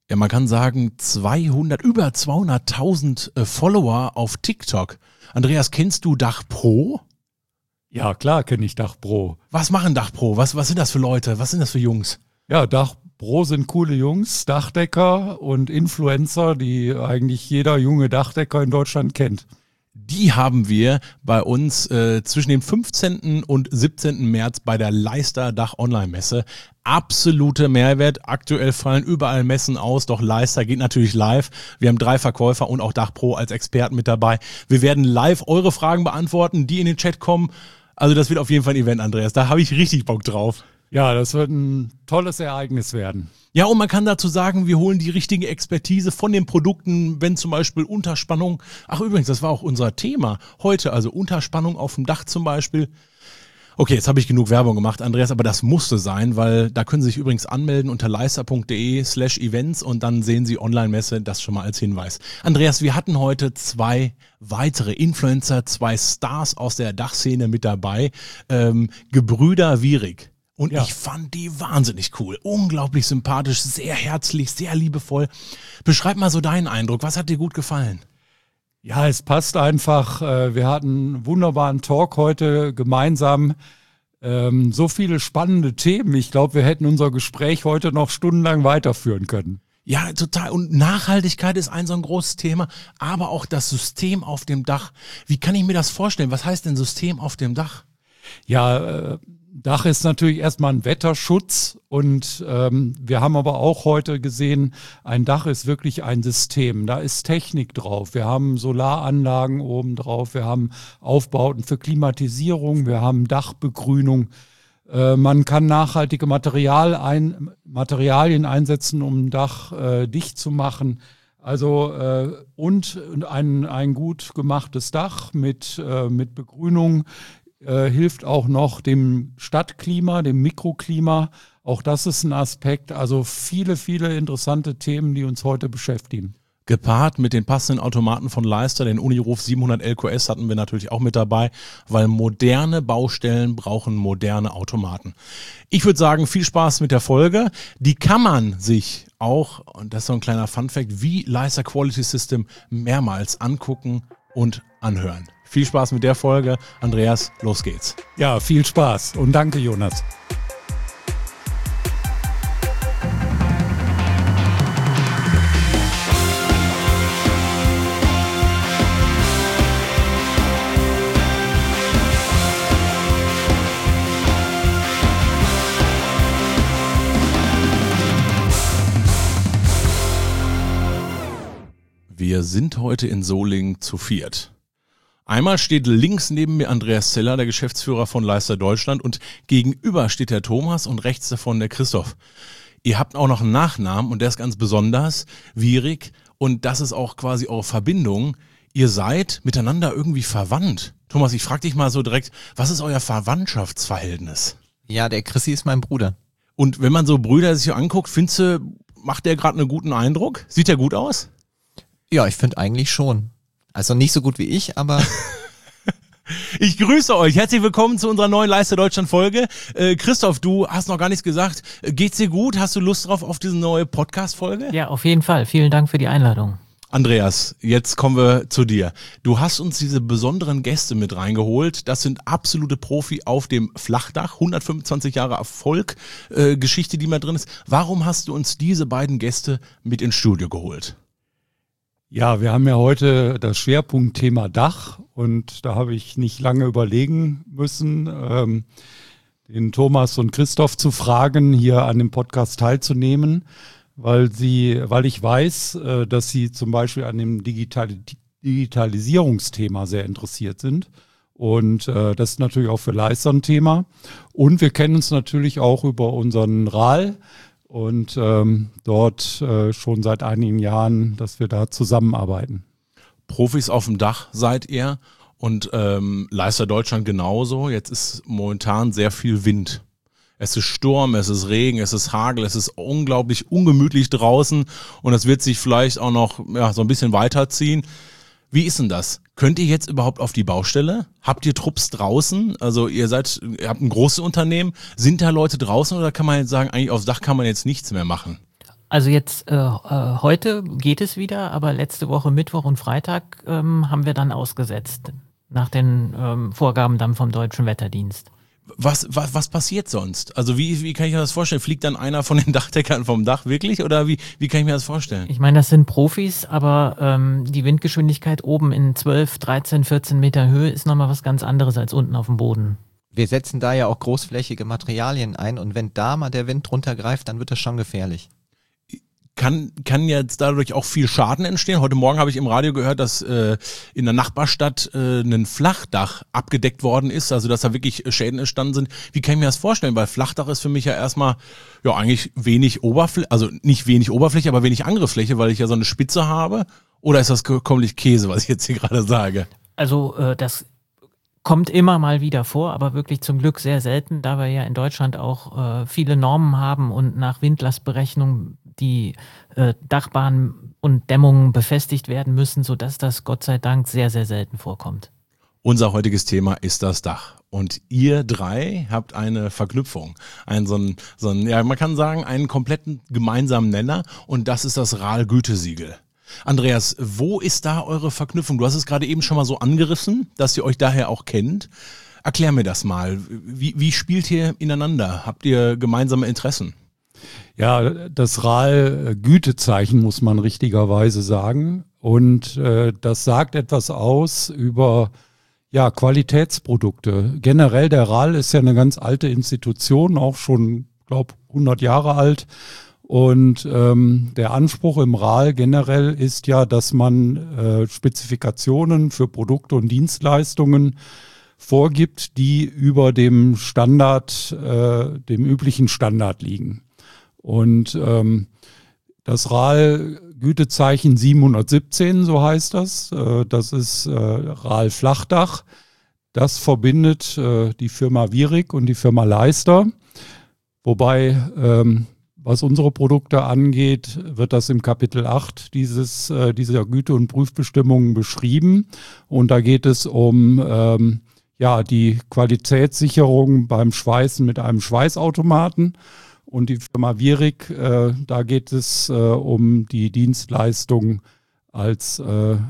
Ja, man kann sagen, über 200.000 Follower auf TikTok. Andreas, kennst du Dach Pro? Ja, klar kenne ich Dach Pro. Was machen Dach Pro? Was sind das für Leute? Was sind das für Jungs? Ja, Dach Pro sind coole Jungs, Dachdecker und Influencer, die eigentlich jeder junge Dachdecker in Deutschland kennt. Die haben wir bei uns zwischen dem 15. und 17. März bei der Leister Dach Online-Messe. Absolute Mehrwert. Aktuell fallen überall Messen aus, doch Leister geht natürlich live. Wir haben 3 Verkäufer und auch Dach Pro als Experten mit dabei. Wir werden live eure Fragen beantworten, die in den Chat kommen. Also das wird auf jeden Fall ein Event, Andreas. Da habe ich richtig Bock drauf. Ja, das wird ein tolles Ereignis werden. Ja, und man kann dazu sagen, wir holen die richtige Expertise von den Produkten, wenn zum Beispiel Unterspannung, ach übrigens, das war auch unser Thema heute, also Unterspannung auf dem Dach zum Beispiel. Okay, jetzt habe ich genug Werbung gemacht, Andreas, aber das musste sein, weil da können Sie sich übrigens anmelden unter leister.de/events und dann sehen Sie Online-Messe, das schon mal als Hinweis. Andreas, wir hatten heute 2 weitere Influencer, 2 Stars aus der Dachszene mit dabei, Gebrüder Wierig. Und ja, ich fand die wahnsinnig cool, unglaublich sympathisch, sehr herzlich, sehr liebevoll. Beschreib mal so deinen Eindruck, was hat dir gut gefallen? Ja, es passt einfach. Wir hatten einen wunderbaren Talk heute gemeinsam. So viele spannende Themen. Ich glaube, wir hätten unser Gespräch heute noch stundenlang weiterführen können. Ja, total. Und Nachhaltigkeit ist so ein großes Thema, aber auch das System auf dem Dach. Wie kann ich mir das vorstellen? Was heißt denn System auf dem Dach? Ja, Dach ist natürlich erstmal ein Wetterschutz und wir haben aber auch heute gesehen, ein Dach ist wirklich ein System. Da ist Technik drauf. Wir haben Solaranlagen oben drauf, wir haben Aufbauten für Klimatisierung, wir haben Dachbegrünung. Man kann nachhaltige Materialien einsetzen, um ein Dach dicht zu machen. Also und ein gut gemachtes Dach mit Begrünung hilft auch noch dem Stadtklima, dem Mikroklima. Auch das ist ein Aspekt. Also viele, viele interessante Themen, die uns heute beschäftigen. Gepaart mit den passenden Automaten von Leister, den Uniroof 700 LQS hatten wir natürlich auch mit dabei, weil moderne Baustellen brauchen moderne Automaten. Ich würde sagen, viel Spaß mit der Folge. Die kann man sich auch, und das ist so ein kleiner Funfact, wie Leister Quality System mehrmals angucken und anhören. Viel Spaß mit der Folge. Andreas, los geht's. Ja, viel Spaß und danke, Jonas. Wir sind heute in Solingen zu viert. Einmal steht links neben mir Andreas Zeller, der Geschäftsführer von Leister Deutschland, und gegenüber steht der Thomas und rechts davon der Christoph. Ihr habt auch noch einen Nachnamen und der ist ganz besonders, Wierig, und das ist auch quasi eure Verbindung. Ihr seid miteinander irgendwie verwandt. Thomas, ich frage dich mal so direkt, was ist euer Verwandtschaftsverhältnis? Ja, der Chrissy ist mein Bruder. Und wenn man so Brüder sich anguckt, findest du, macht der gerade einen guten Eindruck? Sieht der gut aus? Ja, ich finde eigentlich schon. Also nicht so gut wie ich, aber... Ich grüße euch. Herzlich willkommen zu unserer neuen Leister Deutschland Folge. Christoph, du hast noch gar nichts gesagt. Geht's dir gut? Hast du Lust drauf auf diese neue Podcast-Folge? Ja, auf jeden Fall. Vielen Dank für die Einladung. Andreas, jetzt kommen wir zu dir. Du hast uns diese besonderen Gäste mit reingeholt. Das sind absolute Profi auf dem Flachdach. 125 Jahre Erfolg, Geschichte, die mal drin ist. Warum hast du uns diese beiden Gäste mit ins Studio geholt? Ja, wir haben ja heute das Schwerpunktthema Dach und da habe ich nicht lange überlegen müssen, den Thomas und Christoph zu fragen, hier an dem Podcast teilzunehmen, weil ich weiß, dass sie zum Beispiel an dem Digitalisierungsthema sehr interessiert sind. Und das ist natürlich auch für Leister ein Thema. Und wir kennen uns natürlich auch über unseren RAL. Und dort schon seit einigen Jahren, dass wir da zusammenarbeiten. Profis auf dem Dach seid ihr und Leister Deutschland genauso. Jetzt ist momentan sehr viel Wind. Es ist Sturm, es ist Regen, es ist Hagel, es ist unglaublich ungemütlich draußen und es wird sich vielleicht auch noch so ein bisschen weiterziehen. Wie ist denn das? Könnt ihr jetzt überhaupt auf die Baustelle? Habt ihr Trupps draußen? Also ihr habt ein großes Unternehmen. Sind da Leute draußen oder kann man jetzt sagen, eigentlich aufs Dach kann man jetzt nichts mehr machen? Also jetzt heute geht es wieder, aber letzte Woche Mittwoch und Freitag haben wir dann ausgesetzt, nach den Vorgaben dann vom Deutschen Wetterdienst. Was passiert sonst? Also wie kann ich mir das vorstellen? Fliegt dann einer von den Dachdeckern vom Dach wirklich? Oder wie kann ich mir das vorstellen? Ich meine, das sind Profis, aber die Windgeschwindigkeit oben in 12, 13, 14 Meter Höhe ist nochmal was ganz anderes als unten auf dem Boden. Wir setzen da ja auch großflächige Materialien ein und wenn da mal der Wind drunter greift, dann wird das schon gefährlich. Kann jetzt dadurch auch viel Schaden entstehen? Heute Morgen habe ich im Radio gehört, dass in der Nachbarstadt ein Flachdach abgedeckt worden ist, also dass da wirklich Schäden entstanden sind. Wie kann ich mir das vorstellen? Weil Flachdach ist für mich ja erstmal eigentlich wenig Oberfläche, also nicht wenig Oberfläche, aber wenig Angriffsfläche, weil ich ja so eine Spitze habe. Oder ist das komplett Käse, was ich jetzt hier gerade sage? Also das kommt immer mal wieder vor, aber wirklich zum Glück sehr selten, da wir ja in Deutschland auch viele Normen haben und nach Windlastberechnung die Dachbahnen und Dämmungen befestigt werden müssen, sodass das Gott sei Dank sehr, sehr selten vorkommt. Unser heutiges Thema ist das Dach. Und ihr drei habt eine Verknüpfung, man kann sagen, einen kompletten gemeinsamen Nenner und das ist das RAL-Gütesiegel. Andreas, wo ist da eure Verknüpfung? Du hast es gerade eben schon mal so angerissen, dass ihr euch daher auch kennt. Erklär mir das mal. Wie spielt ihr ineinander? Habt ihr gemeinsame Interessen? Ja, das RAL-Gütezeichen muss man richtigerweise sagen. Und das sagt etwas aus über Qualitätsprodukte. Generell der RAL ist ja eine ganz alte Institution, auch schon, glaube 100 Jahre alt. Und der Anspruch im RAL generell ist ja, dass man Spezifikationen für Produkte und Dienstleistungen vorgibt, die über dem Standard, dem üblichen Standard liegen. Und das RAL-Gütezeichen 717, so heißt das, das ist RAL Flachdach. Das verbindet die Firma Wierig und die Firma Leister. Wobei, was unsere Produkte angeht, wird das im Kapitel 8 dieser Güte- und Prüfbestimmungen beschrieben. Und da geht es um die Qualitätssicherung beim Schweißen mit einem Schweißautomaten. Und die Firma Wierig, da geht es um die Dienstleistung als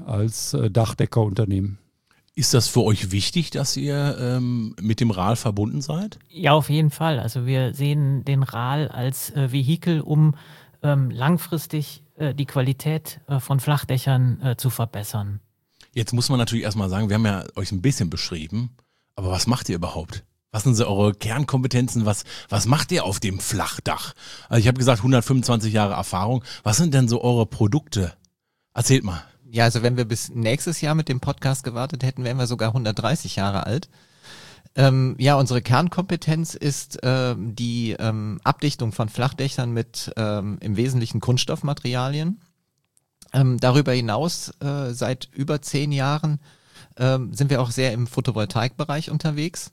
Dachdeckerunternehmen. Ist das für euch wichtig, dass ihr mit dem RAL verbunden seid? Ja, auf jeden Fall. Also wir sehen den RAL als Vehikel, um langfristig die Qualität von Flachdächern zu verbessern. Jetzt muss man natürlich erstmal sagen, wir haben ja euch ein bisschen beschrieben, aber was macht ihr überhaupt? Was sind so eure Kernkompetenzen? Was macht ihr auf dem Flachdach? Also ich habe gesagt, 125 Jahre Erfahrung. Was sind denn so eure Produkte? Erzählt mal. Ja, also wenn wir bis nächstes Jahr mit dem Podcast gewartet hätten, wären wir sogar 130 Jahre alt. Unsere Kernkompetenz ist die Abdichtung von Flachdächern mit im Wesentlichen Kunststoffmaterialien. Darüber hinaus seit über 10 Jahren sind wir auch sehr im Photovoltaikbereich unterwegs.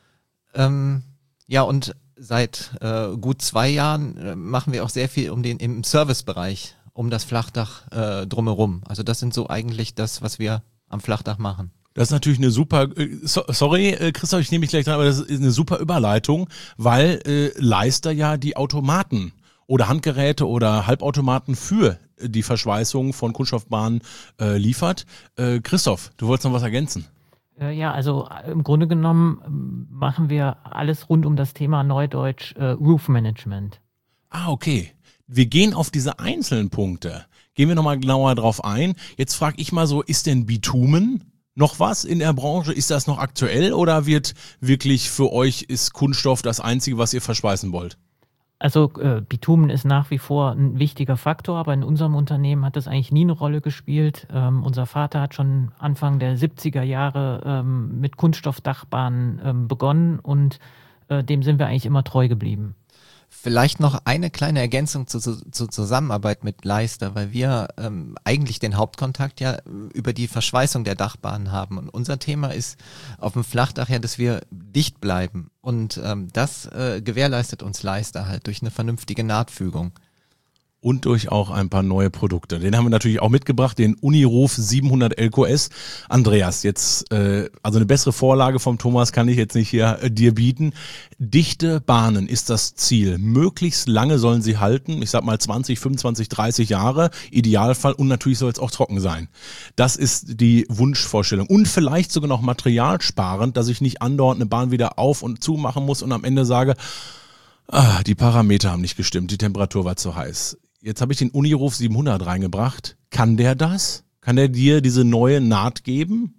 Und seit gut 2 Jahren machen wir auch sehr viel im Servicebereich um das Flachdach drumherum. Also das sind so eigentlich das, was wir am Flachdach machen. Das ist natürlich eine super, sorry Christoph, ich nehme mich gleich dran, aber das ist eine super Überleitung, weil Leister ja die Automaten oder Handgeräte oder Halbautomaten für die Verschweißung von Kunststoffbahnen liefert. Christoph, du wolltest noch was ergänzen? Ja, also im Grunde genommen machen wir alles rund um das Thema Neudeutsch Roof Management. Ah, okay. Wir gehen auf diese einzelnen Punkte. Gehen wir nochmal genauer drauf ein. Jetzt frage ich mal so, ist denn Bitumen noch was in der Branche? Ist das noch aktuell oder wird wirklich für euch ist Kunststoff das Einzige, was ihr verschweißen wollt? Also Bitumen ist nach wie vor ein wichtiger Faktor, aber in unserem Unternehmen hat das eigentlich nie eine Rolle gespielt. Unser Vater hat schon Anfang der 70er Jahre mit Kunststoffdachbahnen begonnen und dem sind wir eigentlich immer treu geblieben. Vielleicht noch eine kleine Ergänzung zur Zusammenarbeit mit Leister, weil wir eigentlich den Hauptkontakt ja über die Verschweißung der Dachbahnen haben. Und unser Thema ist auf dem Flachdach ja, dass wir dicht bleiben. Und das gewährleistet uns Leister halt durch eine vernünftige Nahtfügung. und durch auch ein paar neue Produkte. Den haben wir natürlich auch mitgebracht, den Uniroof 700 LQS. Andreas, jetzt also eine bessere Vorlage vom Thomas kann ich jetzt nicht hier dir bieten. Dichte Bahnen ist das Ziel. Möglichst lange sollen sie halten. Ich sag mal 20, 25, 30 Jahre. Idealfall. Und natürlich soll es auch trocken sein. Das ist die Wunschvorstellung. Und vielleicht sogar noch materialsparend, dass ich nicht andauernd eine Bahn wieder auf und zu machen muss und am Ende sage, die Parameter haben nicht gestimmt. Die Temperatur war zu heiß. Jetzt habe ich den Uniroof 700 reingebracht. Kann der das? Kann der dir diese neue Naht geben?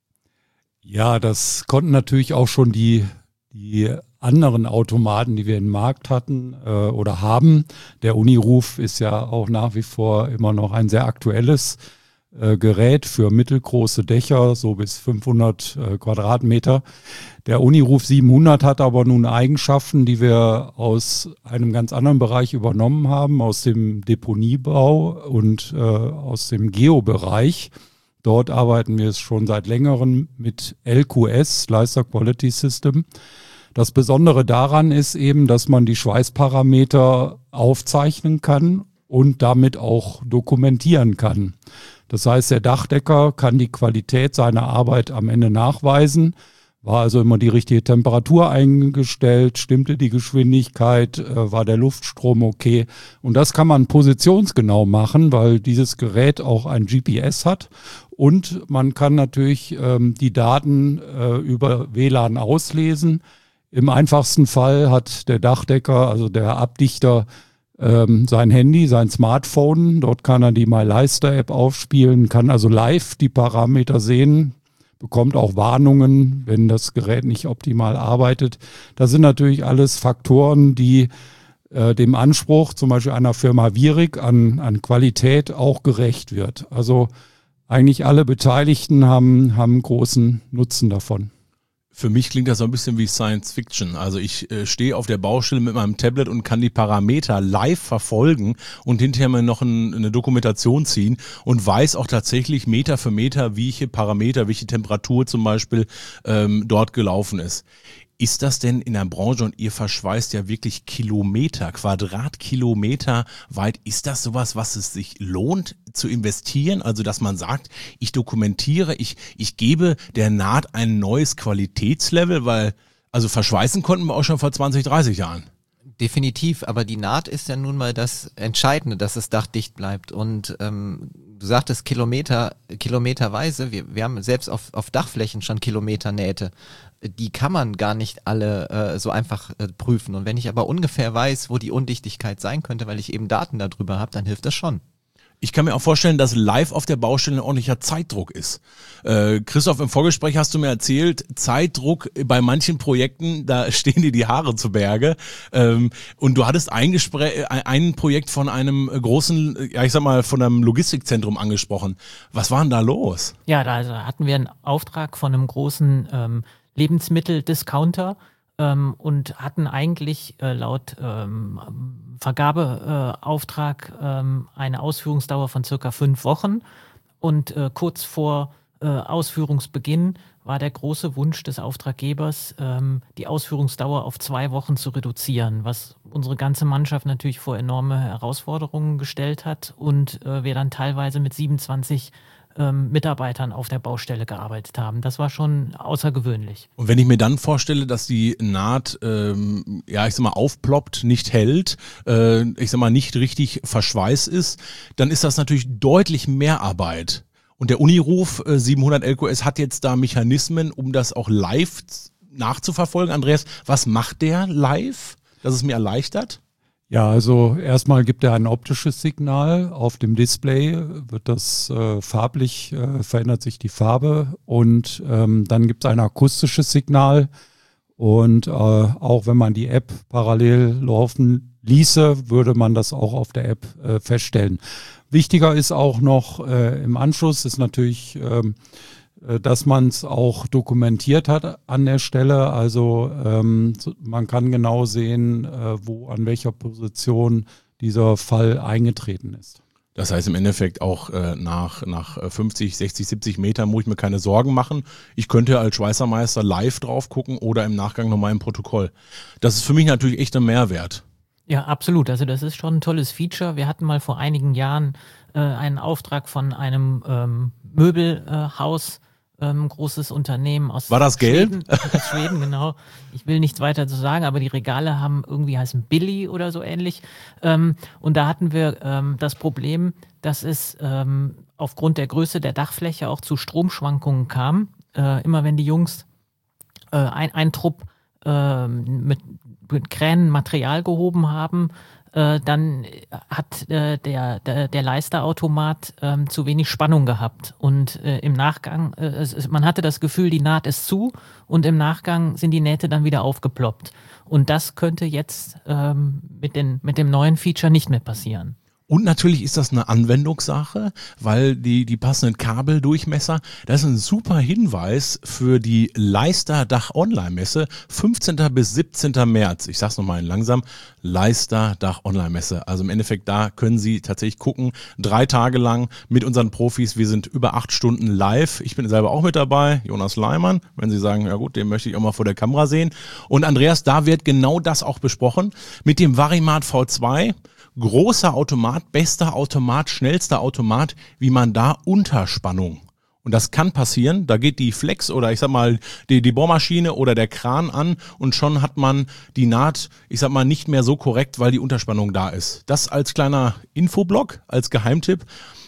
Ja, das konnten natürlich auch schon die anderen Automaten, die wir im Markt hatten oder haben. Der Uniroof ist ja auch nach wie vor immer noch ein sehr aktuelles Gerät für mittelgroße Dächer, so bis 500 Quadratmeter. Der Uniroof 700 hat aber nun Eigenschaften, die wir aus einem ganz anderen Bereich übernommen haben, aus dem Deponiebau und aus dem Geobereich. Dort arbeiten wir schon seit längerem mit LQS, Slicer Quality System. Das Besondere daran ist eben, dass man die Schweißparameter aufzeichnen kann und damit auch dokumentieren kann. Das heißt, der Dachdecker kann die Qualität seiner Arbeit am Ende nachweisen. War also immer die richtige Temperatur eingestellt, stimmte die Geschwindigkeit, war der Luftstrom okay. Und das kann man positionsgenau machen, weil dieses Gerät auch ein GPS hat. Und man kann natürlich die Daten über WLAN auslesen. Im einfachsten Fall hat der Dachdecker, also der Abdichter, sein Handy, sein Smartphone. Dort kann er die MyLeister-App aufspielen, kann also live die Parameter sehen, bekommt auch Warnungen, wenn das Gerät nicht optimal arbeitet. Das sind natürlich alles Faktoren, die dem Anspruch zum Beispiel einer Firma Virik an Qualität auch gerecht wird. Also eigentlich alle Beteiligten haben großen Nutzen davon. Für mich klingt das so ein bisschen wie Science Fiction. Also ich stehe auf der Baustelle mit meinem Tablet und kann die Parameter live verfolgen und hinterher mir noch eine Dokumentation ziehen und weiß auch tatsächlich Meter für Meter, welche Parameter, welche Temperatur zum Beispiel dort gelaufen ist. Ist das denn in der Branche, und ihr verschweißt ja wirklich Kilometer, Quadratkilometer weit, ist das sowas, was es sich lohnt zu investieren? Also dass man sagt, ich dokumentiere, ich gebe der Naht ein neues Qualitätslevel, weil also verschweißen konnten wir auch schon vor 20, 30 Jahren. Definitiv, aber die Naht ist ja nun mal das Entscheidende, dass das Dach dicht bleibt. Und du sagtest kilometerweise, wir haben selbst auf Dachflächen schon Kilometernähte. Die kann man gar nicht alle so einfach prüfen. Und wenn ich aber ungefähr weiß, wo die Undichtigkeit sein könnte, weil ich eben Daten darüber habe, dann hilft das schon. Ich kann mir auch vorstellen, dass live auf der Baustelle ein ordentlicher Zeitdruck ist. Christoph, im Vorgespräch hast du mir erzählt, Zeitdruck bei manchen Projekten, da stehen dir die Haare zu Berge. Und du hattest ein Projekt von einem großen, ja ich sag mal, von einem Logistikzentrum angesprochen. Was war denn da los? Ja, da hatten wir einen Auftrag von einem großen Lebensmitteldiscounter und hatten eigentlich laut Vergabeauftrag eine Ausführungsdauer von circa 5 Wochen und kurz vor Ausführungsbeginn war der große Wunsch des Auftraggebers, die Ausführungsdauer auf 2 Wochen zu reduzieren, was unsere ganze Mannschaft natürlich vor enorme Herausforderungen gestellt hat und wir dann teilweise mit 27 Mitarbeitern auf der Baustelle gearbeitet haben. Das war schon außergewöhnlich. Und wenn ich mir dann vorstelle, dass die Naht, ja ich sag mal, aufploppt, nicht hält, ich sag mal, nicht richtig verschweißt ist, dann ist das natürlich deutlich mehr Arbeit. Und der Uniroof 700 LQS hat jetzt da Mechanismen, um das auch live nachzuverfolgen. Andreas, was macht der live, dass es mir erleichtert? Ja, also erstmal gibt er ein optisches Signal. Auf dem Display wird das farblich, verändert sich die Farbe und dann gibt es ein akustisches Signal und auch wenn man die App parallel laufen ließe, würde man das auch auf der App feststellen. Wichtiger ist auch noch im Anschluss ist natürlich, dass man es auch dokumentiert hat an der Stelle. Also man kann genau sehen, wo an welcher Position dieser Fall eingetreten ist. Das heißt im Endeffekt auch nach 50, 60, 70 Metern muss ich mir keine Sorgen machen. Ich könnte als Schweißermeister live drauf gucken oder im Nachgang nochmal im Protokoll. Das ist für mich natürlich echt ein Mehrwert. Ja, absolut. Also das ist schon ein tolles Feature. Wir hatten mal vor einigen Jahren einen Auftrag von einem Möbelhaus, großes Unternehmen aus War das Schweden. Aus Schweden, genau. Ich will nichts weiter zu sagen, aber die Regale haben irgendwie heißen Billy oder so ähnlich. Und da hatten wir das Problem, dass es aufgrund der Größe der Dachfläche auch zu Stromschwankungen kam. Immer wenn die Jungs ein Trupp mit Kränen Material gehoben haben, dann hat der Leisterautomat zu wenig Spannung gehabt und im Nachgang, man hatte das Gefühl, die Naht ist zu und im Nachgang sind die Nähte dann wieder aufgeploppt. Und das könnte jetzt mit dem neuen Feature nicht mehr passieren. Und natürlich ist das eine Anwendungssache, weil die passenden Kabeldurchmesser, das ist ein super Hinweis für die Leister Dach Online Messe, 15. bis 17. März. Ich sag's nochmal langsam, Leister Dach Online Messe. Also im Endeffekt, da können Sie tatsächlich gucken, 3 Tage lang mit unseren Profis. Wir sind über 8 Stunden live. Ich bin selber auch mit dabei, Jonas Leimann. Wenn Sie sagen, ja gut, den möchte ich auch mal vor der Kamera sehen. Und Andreas, da wird genau das auch besprochen mit dem Varimat V2. Großer Automat, bester Automat, schnellster Automat, wie man da Unterspannung. Und das kann passieren, da geht die Flex oder ich sag mal die Bohrmaschine oder der Kran an und schon hat man die Naht, ich sag mal, nicht mehr so korrekt, weil die Unterspannung da ist. Das als kleiner Infoblock, als Geheimtipp.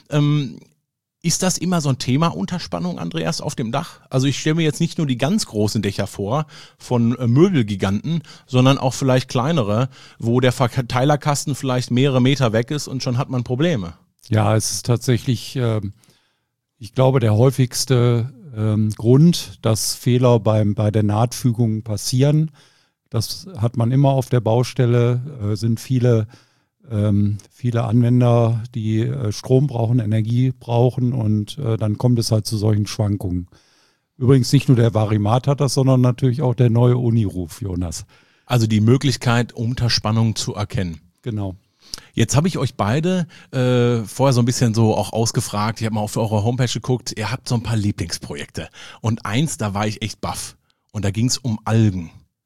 Ist das immer so ein Thema, Unterspannung, Andreas, auf dem Dach? Also ich stelle mir jetzt nicht nur die ganz großen Dächer vor von Möbelgiganten, sondern auch vielleicht kleinere, wo der Verteilerkasten vielleicht mehrere Meter weg ist und schon hat man Probleme. Ja, es ist tatsächlich, ich glaube, der häufigste Grund, dass Fehler bei der Nahtfügung passieren. Das hat man immer auf der Baustelle, sind viele Anwender, die Strom brauchen, Energie brauchen und dann kommt es halt zu solchen Schwankungen. Übrigens nicht nur der Varimat hat das, sondern natürlich auch der neue Uniroof, Jonas. Also die Möglichkeit, Unterspannung zu erkennen. Genau. Jetzt habe ich euch beide vorher so ein bisschen so auch ausgefragt. Ich habe mal auf eure Homepage geguckt. Ihr habt so ein paar Lieblingsprojekte. Und eins, da war ich echt baff. Und da ging es um Algen.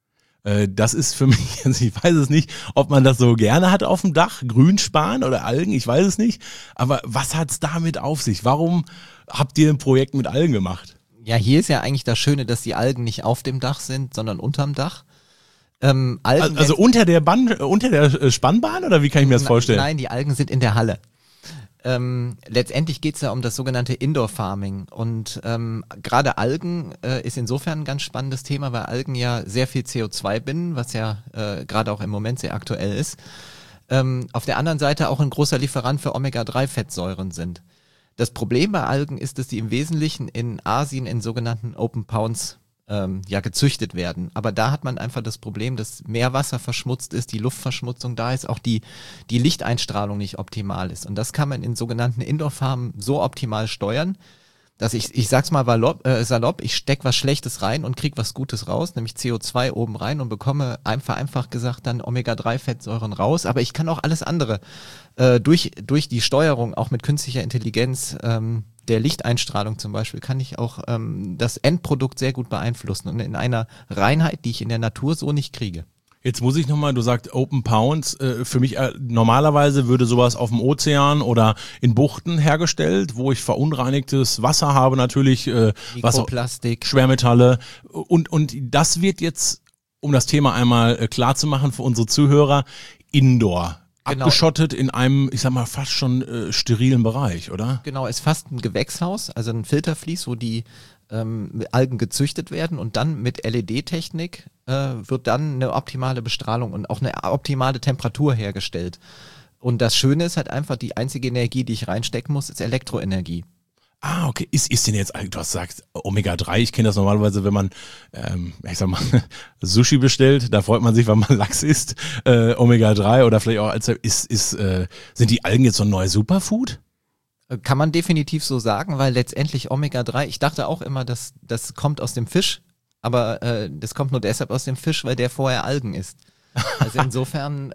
Das ist für mich, also ich weiß es nicht, ob man das so gerne hat auf dem Dach, Grünspan oder Algen, ich weiß es nicht. Aber was hat's damit auf sich? Warum habt ihr ein Projekt mit Algen gemacht? Ja, hier ist ja eigentlich das Schöne, dass die Algen nicht auf dem Dach sind, sondern unterm Dach. Algen also unter der Spannbahn oder wie kann ich mir das vorstellen? Nein, die Algen sind in der Halle. Letztendlich geht es ja um das sogenannte Indoor Farming und gerade Algen ist insofern ein ganz spannendes Thema, weil Algen ja sehr viel CO2 binden, was ja gerade auch im Moment sehr aktuell ist. Auf der anderen Seite auch ein großer Lieferant für Omega-3-Fettsäuren sind. Das Problem bei Algen ist, dass die im Wesentlichen in Asien in sogenannten Open Ponds gezüchtet werden. Aber da hat man einfach das Problem, dass Meerwasser verschmutzt ist, die Luftverschmutzung da ist, auch die Lichteinstrahlung nicht optimal ist. Und das kann man in sogenannten Indoor-Farmen so optimal steuern, dass ich sag's mal salopp, ich steck was Schlechtes rein und krieg was Gutes raus, nämlich CO2 oben rein und bekomme einfach gesagt dann Omega-3-Fettsäuren raus. Aber ich kann auch alles andere durch die Steuerung, auch mit künstlicher Intelligenz, der Lichteinstrahlung zum Beispiel, kann ich auch das Endprodukt sehr gut beeinflussen und in einer Reinheit, die ich in der Natur so nicht kriege. Jetzt muss ich nochmal, du sagst Open Ponds, für mich normalerweise würde sowas auf dem Ozean oder in Buchten hergestellt, wo ich verunreinigtes Wasser habe, natürlich Mikroplastik, Schwermetalle und das wird jetzt, um das Thema einmal klar zu machen für unsere Zuhörer, Indoor. Genau. Abgeschottet in einem, ich sag mal, fast schon sterilen Bereich, oder? Genau, ist fast ein Gewächshaus, also ein Filtervlies, wo die Algen gezüchtet werden und dann mit LED-Technik wird dann eine optimale Bestrahlung und auch eine optimale Temperatur hergestellt. Und das Schöne ist halt einfach, die einzige Energie, die ich reinstecken muss, ist Elektroenergie. Ah, okay. Ist denn jetzt, du hast gesagt, Omega-3, ich kenne das normalerweise, wenn man, ich sag mal, Sushi bestellt, da freut man sich, wenn man Lachs isst, Omega-3 oder vielleicht auch, sind die Algen jetzt so ein neues Superfood? Kann man definitiv so sagen, weil letztendlich Omega-3, ich dachte auch immer, das kommt aus dem Fisch, aber das kommt nur deshalb aus dem Fisch, weil der vorher Algen isst. Also insofern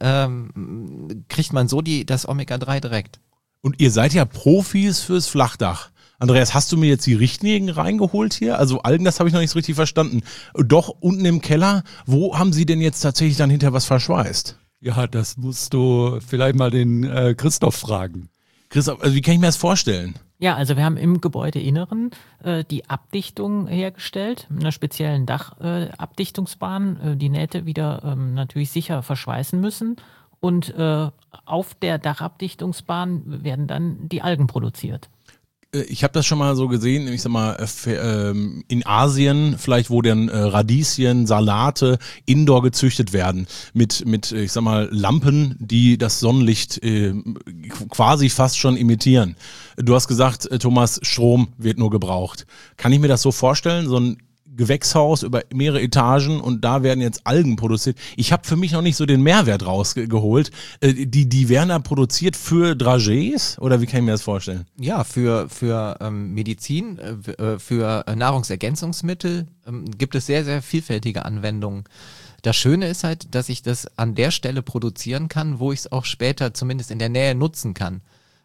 kriegt man so das Omega-3 direkt. Und ihr seid ja Profis fürs Flachdach. Andreas, hast du mir jetzt die Richtlinien reingeholt hier? Also Algen, das habe ich noch nicht so richtig verstanden. Doch unten im Keller, wo haben Sie denn jetzt tatsächlich dann hinterher was verschweißt? Ja, das musst du vielleicht mal den Christoph fragen. Christoph, also wie kann ich mir das vorstellen? Ja, also wir haben im Gebäudeinneren die Abdichtung hergestellt, mit einer speziellen Dachabdichtungsbahn, die Nähte wieder natürlich sicher verschweißen müssen. Und auf der Dachabdichtungsbahn werden dann die Algen produziert. Ich habe das schon mal so gesehen, ich sag mal, in Asien, vielleicht wo dann Radieschen, Salate indoor gezüchtet werden mit ich sag mal, Lampen, die das Sonnenlicht quasi fast schon imitieren. Du hast gesagt, Thomas, Strom wird nur gebraucht. Kann ich mir das so vorstellen, so ein Gewächshaus über mehrere Etagen und da werden jetzt Algen produziert. Ich habe für mich noch nicht so den Mehrwert rausgeholt. Die werden da produziert für Dragés oder wie kann ich mir das vorstellen? Ja, für Medizin, für Nahrungsergänzungsmittel gibt es sehr, sehr vielfältige Anwendungen. Das Schöne ist halt, dass ich das an der Stelle produzieren kann, wo ich es auch später zumindest in der Nähe nutzen kann.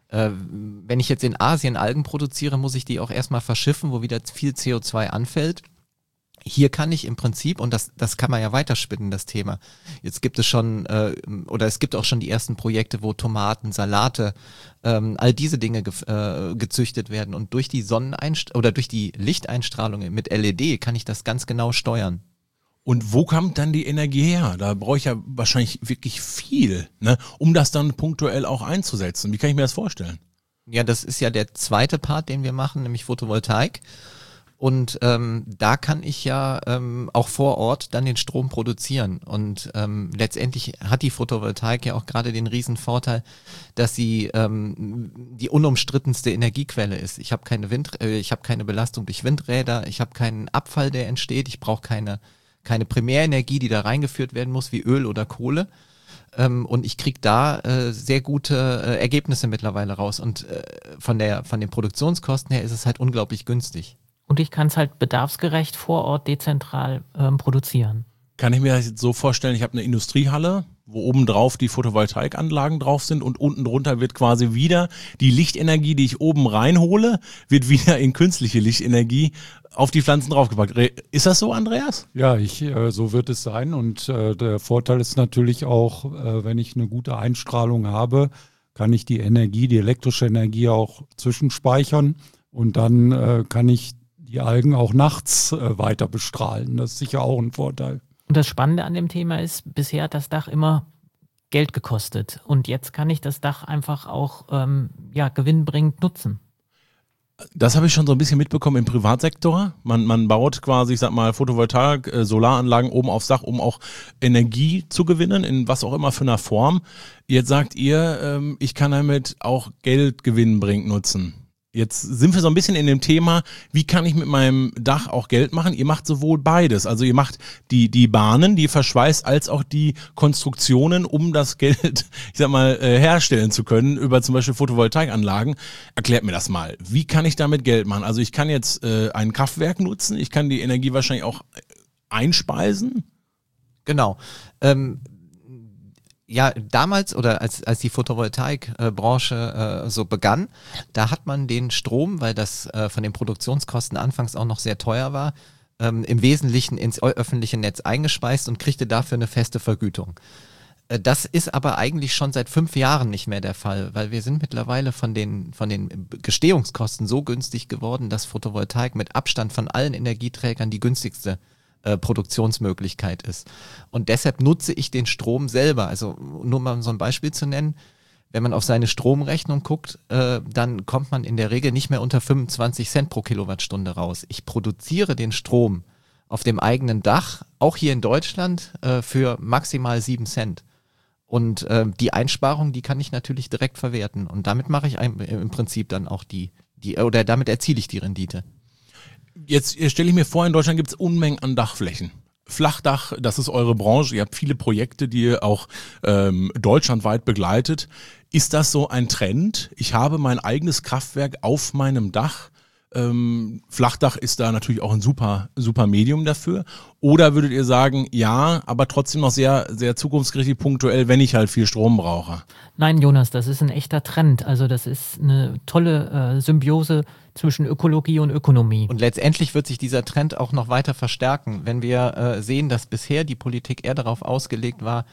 Wenn ich jetzt in Asien Algen produziere, muss ich die auch erstmal verschiffen, wo wieder viel CO2 anfällt. Hier kann ich im Prinzip, und das kann man ja weiterspinnen, das Thema. Jetzt gibt es schon, oder es gibt auch schon die ersten Projekte, wo Tomaten, Salate, all diese Dinge gezüchtet werden. Und durch die durch die Lichteinstrahlung mit LED kann ich das ganz genau steuern. Und wo kommt dann die Energie her? Da brauche ich ja wahrscheinlich wirklich viel, ne, um das dann punktuell auch einzusetzen. Wie kann ich mir das vorstellen? Ja, das ist ja der zweite Part, den wir machen, nämlich Photovoltaik. Und da kann ich ja auch vor Ort dann den Strom produzieren. Und letztendlich hat die Photovoltaik ja auch gerade den riesen Vorteil, dass sie die unumstrittenste Energiequelle ist. Ich habe keine Belastung durch Windräder, ich habe keinen Abfall, der entsteht, ich brauche keine Primärenergie, die da reingeführt werden muss, wie Öl oder Kohle. Und ich kriege da sehr gute Ergebnisse mittlerweile raus. Und von den Produktionskosten her ist es halt unglaublich günstig. Und ich kann es halt bedarfsgerecht vor Ort dezentral produzieren. Kann ich mir das jetzt so vorstellen, ich habe eine Industriehalle, wo oben drauf die Photovoltaikanlagen drauf sind und unten drunter wird quasi wieder die Lichtenergie, die ich oben reinhole, wird wieder in künstliche Lichtenergie auf die Pflanzen draufgepackt. Ist das so, Andreas? Ja, so wird es sein. Und der Vorteil ist natürlich auch, wenn ich eine gute Einstrahlung habe, kann ich die elektrische Energie auch zwischenspeichern und dann kann ich die Algen auch nachts weiter bestrahlen. Das ist sicher auch ein Vorteil. Und das Spannende an dem Thema ist, bisher hat das Dach immer Geld gekostet. Und jetzt kann ich das Dach einfach auch gewinnbringend nutzen. Das habe ich schon so ein bisschen mitbekommen im Privatsektor. Man baut quasi, ich sag mal, Photovoltaik, Solaranlagen oben aufs Dach, um auch Energie zu gewinnen, in was auch immer für einer Form. Jetzt sagt ihr, ich kann damit auch Geld gewinnbringend nutzen. Jetzt sind wir so ein bisschen in dem Thema, wie kann ich mit meinem Dach auch Geld machen? Ihr macht sowohl beides. Also ihr macht die Bahnen, die verschweißt, als auch die Konstruktionen, um das Geld, ich sag mal, herstellen zu können über zum Beispiel Photovoltaikanlagen. Erklärt mir das mal. Wie kann ich damit Geld machen? Also ich kann jetzt ein Kraftwerk nutzen. Ich kann die Energie wahrscheinlich auch einspeisen. Genau. Ja, damals oder als die Photovoltaikbranche so begann, da hat man den Strom, weil das von den Produktionskosten anfangs auch noch sehr teuer war, im Wesentlichen ins öffentliche Netz eingespeist und kriegte dafür eine feste Vergütung. Das ist aber eigentlich schon seit 5 Jahren nicht mehr der Fall, weil wir sind mittlerweile von den Gestehungskosten so günstig geworden, dass Photovoltaik mit Abstand von allen Energieträgern die günstigste Produktionsmöglichkeit ist. Und deshalb nutze ich den Strom selber. Also nur mal so ein Beispiel zu nennen, wenn man auf seine Stromrechnung guckt, dann kommt man in der Regel nicht mehr unter 25 Cent pro Kilowattstunde raus. Ich produziere den Strom auf dem eigenen Dach, auch hier in Deutschland, für maximal 7 Cent. Und die Einsparung, die kann ich natürlich direkt verwerten. Und damit mache ich im Prinzip dann auch damit erziele ich die Rendite. Jetzt stelle ich mir vor, in Deutschland gibt es Unmengen an Dachflächen. Flachdach, das ist eure Branche. Ihr habt viele Projekte, die ihr auch deutschlandweit begleitet. Ist das so ein Trend? Ich habe mein eigenes Kraftwerk auf meinem Dach. Flachdach ist da natürlich auch ein super Medium dafür. Oder würdet ihr sagen, ja, aber trotzdem noch sehr, sehr zukunftsgerichtet, punktuell, wenn ich halt viel Strom brauche? Nein, Jonas, das ist ein echter Trend. Also das ist eine tolle Symbiose zwischen Ökologie und Ökonomie. Und letztendlich wird sich dieser Trend auch noch weiter verstärken, wenn wir sehen, dass bisher die Politik eher darauf ausgelegt war,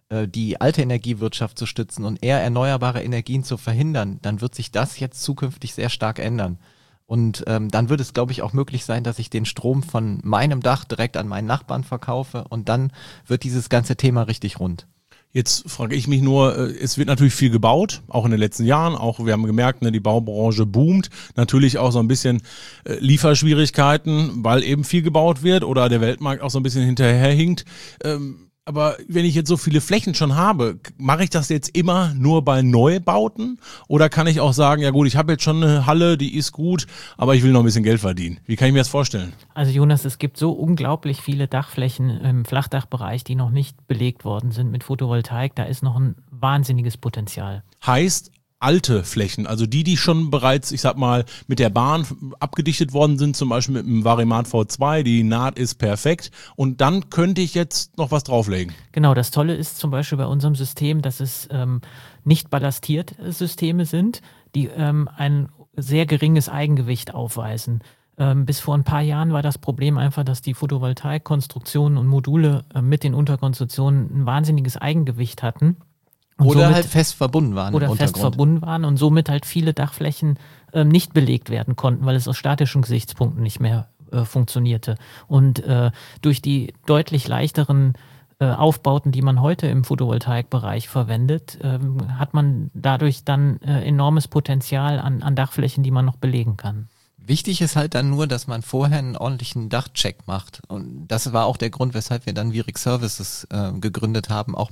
die alte Energiewirtschaft zu stützen und eher erneuerbare Energien zu verhindern, dann wird sich das jetzt zukünftig sehr stark ändern. Und dann wird es, glaube ich, auch möglich sein, dass ich den Strom von meinem Dach direkt an meinen Nachbarn verkaufe und dann wird dieses ganze Thema richtig rund. Jetzt frage ich mich nur, es wird natürlich viel gebaut, auch in den letzten Jahren. Auch wir haben gemerkt, ne, die Baubranche boomt. Natürlich auch so ein bisschen Lieferschwierigkeiten, weil eben viel gebaut wird oder der Weltmarkt auch so ein bisschen hinterherhinkt. Aber wenn ich jetzt so viele Flächen schon habe, mache ich das jetzt immer nur bei Neubauten? Oder kann ich auch sagen, ja gut, ich habe jetzt schon eine Halle, die ist gut, aber ich will noch ein bisschen Geld verdienen? Wie kann ich mir das vorstellen? Also Jonas, es gibt so unglaublich viele Dachflächen im Flachdachbereich, die noch nicht belegt worden sind mit Photovoltaik. Da ist noch ein wahnsinniges Potenzial. Heißt, alte Flächen, also die schon bereits, ich sag mal, mit der Bahn abgedichtet worden sind, zum Beispiel mit dem Varimat V2, die Naht ist perfekt und dann könnte ich jetzt noch was drauflegen. Genau, das Tolle ist zum Beispiel bei unserem System, dass es nicht ballastiert Systeme sind, die ein sehr geringes Eigengewicht aufweisen. Bis vor ein paar Jahren war das Problem einfach, dass die Photovoltaikkonstruktionen und Module mit den Unterkonstruktionen ein wahnsinniges Eigengewicht hatten. Oder halt fest verbunden waren. Oder fest verbunden waren und somit halt viele Dachflächen nicht belegt werden konnten, weil es aus statischen Gesichtspunkten nicht mehr funktionierte. Und durch die deutlich leichteren Aufbauten, die man heute im Photovoltaikbereich verwendet, hat man dadurch dann enormes Potenzial an Dachflächen, die man noch belegen kann. Wichtig ist halt dann nur, dass man vorher einen ordentlichen Dachcheck macht. Und das war auch der Grund, weshalb wir dann Virex Services gegründet haben, auch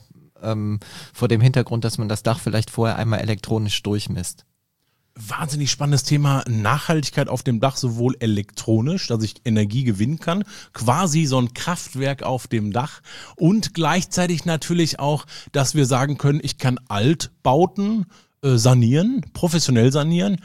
vor dem Hintergrund, dass man das Dach vielleicht vorher einmal elektronisch durchmisst. Wahnsinnig spannendes Thema, Nachhaltigkeit auf dem Dach, sowohl elektronisch, dass ich Energie gewinnen kann, quasi so ein Kraftwerk auf dem Dach und gleichzeitig natürlich auch, dass wir sagen können, ich kann Altbauten sanieren, professionell sanieren.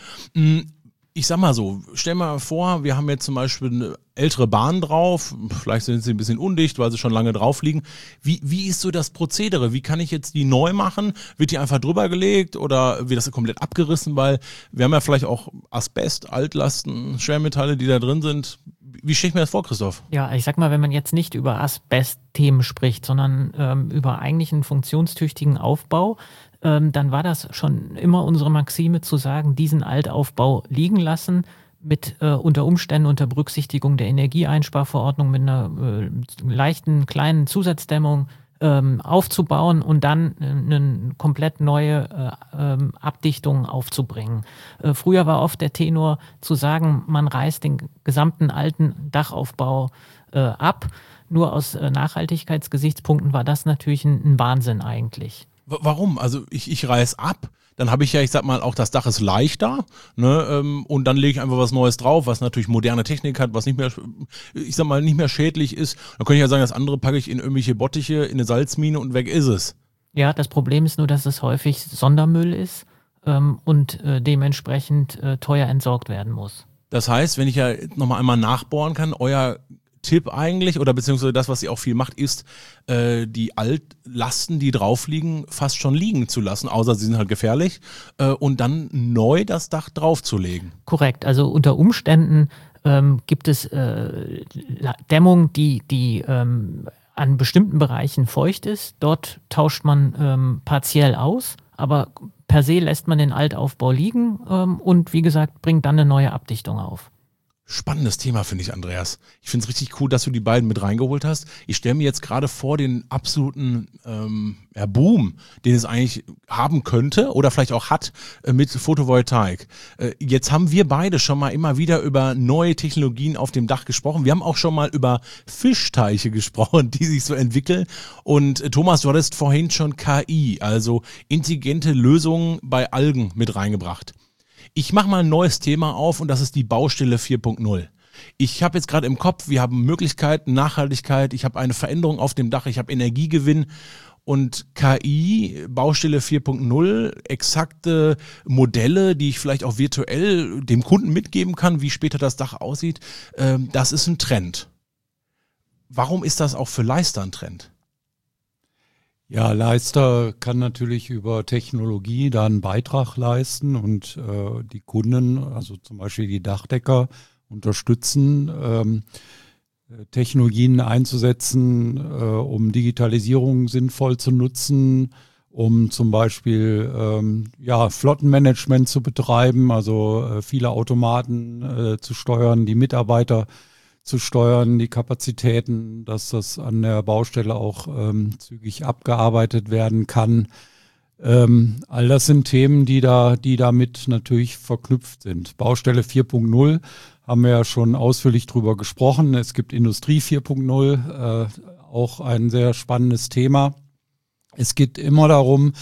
Ich sag mal so, stell mal vor, wir haben jetzt zum Beispiel eine ältere Bahn drauf, vielleicht sind sie ein bisschen undicht, weil sie schon lange drauf liegen. Wie ist so das Prozedere? Wie kann ich jetzt die neu machen? Wird die einfach drüber gelegt oder wird das komplett abgerissen? Weil wir haben ja vielleicht auch Asbest, Altlasten, Schwermetalle, die da drin sind. Wie stelle ich mir das vor, Christoph? Ja, ich sag mal, wenn man jetzt nicht über Asbest-Themen spricht, sondern über eigentlich einen funktionstüchtigen Aufbau, dann war das schon immer unsere Maxime zu sagen, diesen Altaufbau liegen lassen, mit unter Umständen unter Berücksichtigung der Energieeinsparverordnung mit einer leichten kleinen Zusatzdämmung aufzubauen und dann eine komplett neue Abdichtung aufzubringen. Früher war oft der Tenor zu sagen, man reißt den gesamten alten Dachaufbau ab. Nur aus Nachhaltigkeitsgesichtspunkten war das natürlich ein Wahnsinn eigentlich. Warum? Also ich reiß ab, dann habe ich ja, ich sag mal, auch das Dach ist leichter, ne, und dann lege ich einfach was Neues drauf, was natürlich moderne Technik hat, was nicht mehr, ich sag mal, nicht mehr schädlich ist. Dann könnte ich ja sagen, das andere packe ich in irgendwelche Bottiche, in eine Salzmine und weg ist es. Ja, das Problem ist nur, dass es häufig Sondermüll ist und dementsprechend teuer entsorgt werden muss. Das heißt, wenn ich ja nochmal einmal nachbohren kann, euer Tipp eigentlich, oder beziehungsweise das, was ihr auch viel macht, ist, die Altlasten, die drauf liegen, fast schon liegen zu lassen, außer sie sind halt gefährlich, und dann neu das Dach draufzulegen. Korrekt, also unter Umständen gibt es Dämmung, die an bestimmten Bereichen feucht ist. Dort tauscht man partiell aus, aber per se lässt man den Altaufbau liegen und wie gesagt, bringt dann eine neue Abdichtung auf. Spannendes Thema, finde ich, Andreas. Ich finde es richtig cool, dass du die beiden mit reingeholt hast. Ich stelle mir jetzt gerade vor den absoluten Boom, den es eigentlich haben könnte oder vielleicht auch hat mit Photovoltaik. Jetzt haben wir beide schon mal immer wieder über neue Technologien auf dem Dach gesprochen. Wir haben auch schon mal über Fischteiche gesprochen, die sich so entwickeln. Und Thomas, du hattest vorhin schon KI, also intelligente Lösungen bei Algen mit reingebracht. Ich mache mal ein neues Thema auf und das ist die Baustelle 4.0. Ich habe jetzt gerade im Kopf, wir haben Möglichkeiten, Nachhaltigkeit, ich habe eine Veränderung auf dem Dach, ich habe Energiegewinn und KI, Baustelle 4.0, exakte Modelle, die ich vielleicht auch virtuell dem Kunden mitgeben kann, wie später das Dach aussieht, das ist ein Trend. Warum ist das auch für Leister ein Trend? Ja, Leister kann natürlich über Technologie da einen Beitrag leisten und die Kunden, also zum Beispiel die Dachdecker, unterstützen. Technologien einzusetzen, um Digitalisierung sinnvoll zu nutzen, um zum Beispiel Flottenmanagement zu betreiben, also viele Automaten zu steuern, die Mitarbeiter zu steuern, die Kapazitäten, dass das an der Baustelle auch zügig abgearbeitet werden kann. All das sind Themen, die damit natürlich verknüpft sind. Baustelle 4.0 haben wir ja schon ausführlich drüber gesprochen. Es gibt Industrie 4.0, auch ein sehr spannendes Thema. Es geht immer darum,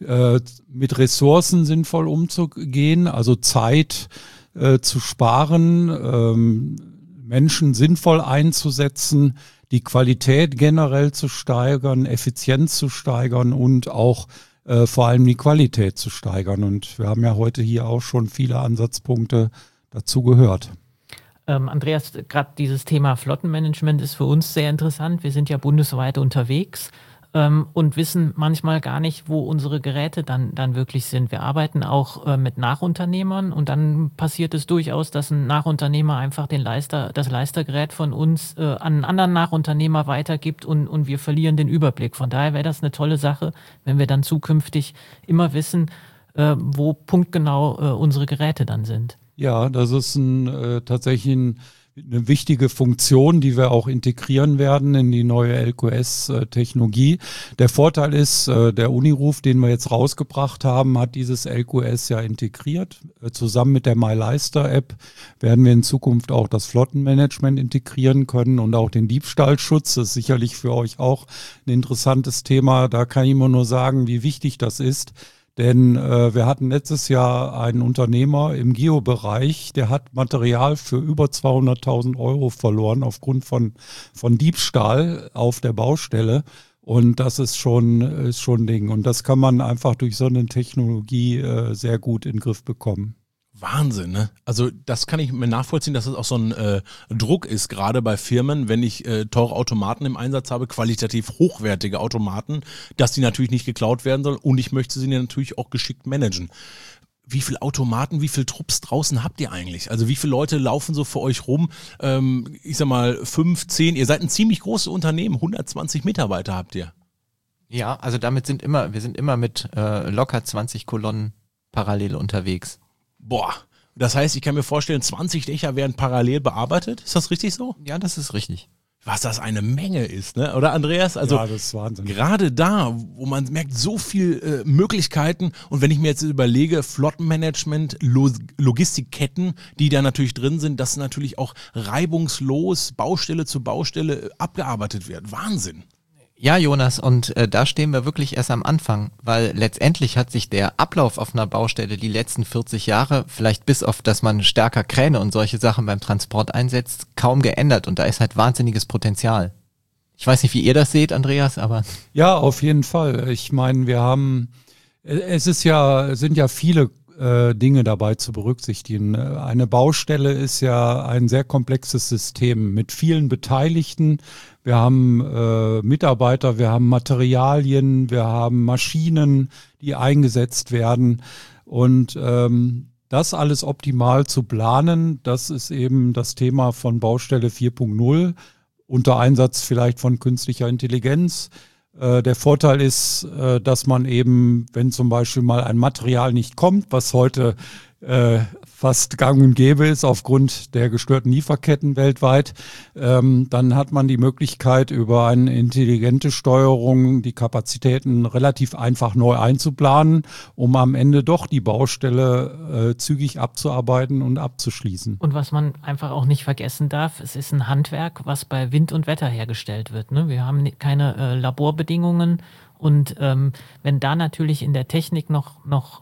mit Ressourcen sinnvoll umzugehen, also Zeit zu sparen, Menschen sinnvoll einzusetzen, die Qualität generell zu steigern, Effizienz zu steigern und auch vor allem die Qualität zu steigern. Und wir haben ja heute hier auch schon viele Ansatzpunkte dazu gehört. Andreas, gerade dieses Thema Flottenmanagement ist für uns sehr interessant. Wir sind ja bundesweit unterwegs und wissen manchmal gar nicht, wo unsere Geräte dann wirklich sind. Wir arbeiten auch mit Nachunternehmern und dann passiert es durchaus, dass ein Nachunternehmer einfach das Leistergerät von uns an einen anderen Nachunternehmer weitergibt und wir verlieren den Überblick. Von daher wäre das eine tolle Sache, wenn wir dann zukünftig immer wissen, wo punktgenau unsere Geräte dann sind. Ja, das ist tatsächlich eine wichtige Funktion, die wir auch integrieren werden in die neue LQS-Technologie. Der Vorteil ist, der Uniruf, den wir jetzt rausgebracht haben, hat dieses LQS ja integriert. Zusammen mit der MyLeister-App werden wir in Zukunft auch das Flottenmanagement integrieren können und auch den Diebstahlschutz. Das ist sicherlich für euch auch ein interessantes Thema. Da kann ich immer nur sagen, wie wichtig das ist. Denn wir hatten letztes Jahr einen Unternehmer im Geobereich, der hat Material für über 200.000 € verloren aufgrund von Diebstahl auf der Baustelle. Und das ist schon ein Ding. Und das kann man einfach durch so eine Technologie sehr gut in den Griff bekommen. Wahnsinn, ne? Also das kann ich mir nachvollziehen, dass es auch so ein Druck ist, gerade bei Firmen, wenn ich teure Automaten im Einsatz habe, qualitativ hochwertige Automaten, dass die natürlich nicht geklaut werden sollen und ich möchte sie natürlich auch geschickt managen. Wie viele Automaten, wie viele Trupps draußen habt ihr eigentlich? Also wie viele Leute laufen so für euch rum? Ich sag mal 5, 10, ihr seid ein ziemlich großes Unternehmen, 120 Mitarbeiter habt ihr. Ja, also wir sind immer mit locker 20 Kolonnen parallel unterwegs. Boah, das heißt, ich kann mir vorstellen, 20 Dächer werden parallel bearbeitet. Ist das richtig so? Ja, das ist richtig. Was das eine Menge ist, ne? Oder Andreas? Also ja, das ist Wahnsinn. Gerade da, wo man merkt, so viel Möglichkeiten und wenn ich mir jetzt überlege, Flottenmanagement, Logistikketten, die da natürlich drin sind, dass natürlich auch reibungslos Baustelle zu Baustelle abgearbeitet wird. Wahnsinn. Ja, Jonas, und da stehen wir wirklich erst am Anfang, weil letztendlich hat sich der Ablauf auf einer Baustelle die letzten 40 Jahre, vielleicht bis auf, dass man stärker Kräne und solche Sachen beim Transport einsetzt, kaum geändert und da ist halt wahnsinniges Potenzial. Ich weiß nicht, wie ihr das seht, Andreas, aber... Ja, auf jeden Fall. Ich meine, sind ja viele Dinge dabei zu berücksichtigen. Eine Baustelle ist ja ein sehr komplexes System mit vielen Beteiligten. Wir haben Mitarbeiter, wir haben Materialien, wir haben Maschinen, die eingesetzt werden. Und das alles optimal zu planen, das ist eben das Thema von Baustelle 4.0 unter Einsatz vielleicht von künstlicher Intelligenz. Der Vorteil ist, dass man eben, wenn zum Beispiel mal ein Material nicht kommt, was heute fast gang und gäbe ist aufgrund der gestörten Lieferketten weltweit, dann hat man die Möglichkeit, über eine intelligente Steuerung die Kapazitäten relativ einfach neu einzuplanen, um am Ende doch die Baustelle zügig abzuarbeiten und abzuschließen. Und was man einfach auch nicht vergessen darf, es ist ein Handwerk, was bei Wind und Wetter hergestellt wird, ne? Wir haben keine Laborbedingungen und wenn da natürlich in der Technik noch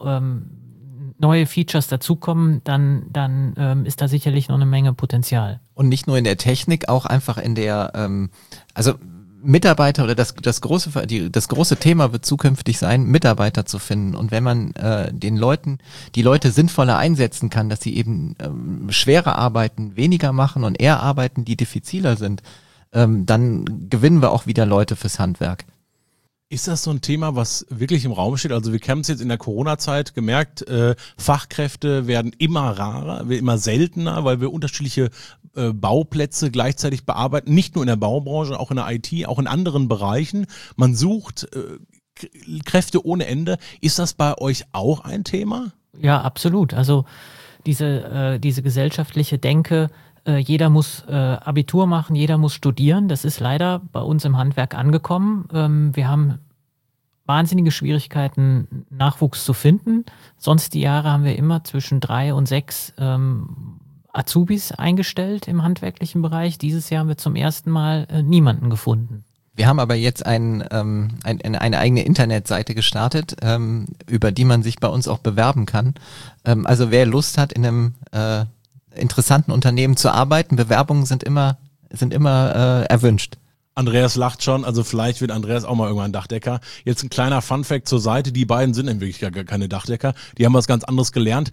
neue Features dazukommen, dann ist da sicherlich noch eine Menge Potenzial. Und nicht nur in der Technik, auch einfach in der, also Mitarbeiter oder das große Thema wird zukünftig sein, Mitarbeiter zu finden. Und wenn man die Leute sinnvoller einsetzen kann, dass sie eben schwere Arbeiten weniger machen und eher Arbeiten, die diffiziler sind, dann gewinnen wir auch wieder Leute fürs Handwerk. Ist das so ein Thema, was wirklich im Raum steht? Also wir haben es jetzt in der Corona-Zeit gemerkt, Fachkräfte werden immer rarer, immer seltener, weil wir unterschiedliche Bauplätze gleichzeitig bearbeiten, nicht nur in der Baubranche, auch in der IT, auch in anderen Bereichen. Man sucht Kräfte ohne Ende. Ist das bei euch auch ein Thema? Ja, absolut. Also diese gesellschaftliche Denke, jeder muss Abitur machen, jeder muss studieren. Das ist leider bei uns im Handwerk angekommen. Wir haben wahnsinnige Schwierigkeiten, Nachwuchs zu finden. Sonst die Jahre haben wir immer zwischen 3 und 6 Azubis eingestellt im handwerklichen Bereich. Dieses Jahr haben wir zum ersten Mal niemanden gefunden. Wir haben aber jetzt eine eigene Internetseite gestartet, über die man sich bei uns auch bewerben kann. Also wer Lust hat, in einem interessanten Unternehmen zu arbeiten, Bewerbungen sind immer erwünscht. Andreas lacht schon, also vielleicht wird Andreas auch mal irgendwann Dachdecker. Jetzt ein kleiner Funfact zur Seite, die beiden sind in Wirklichkeit gar keine Dachdecker, die haben was ganz anderes gelernt.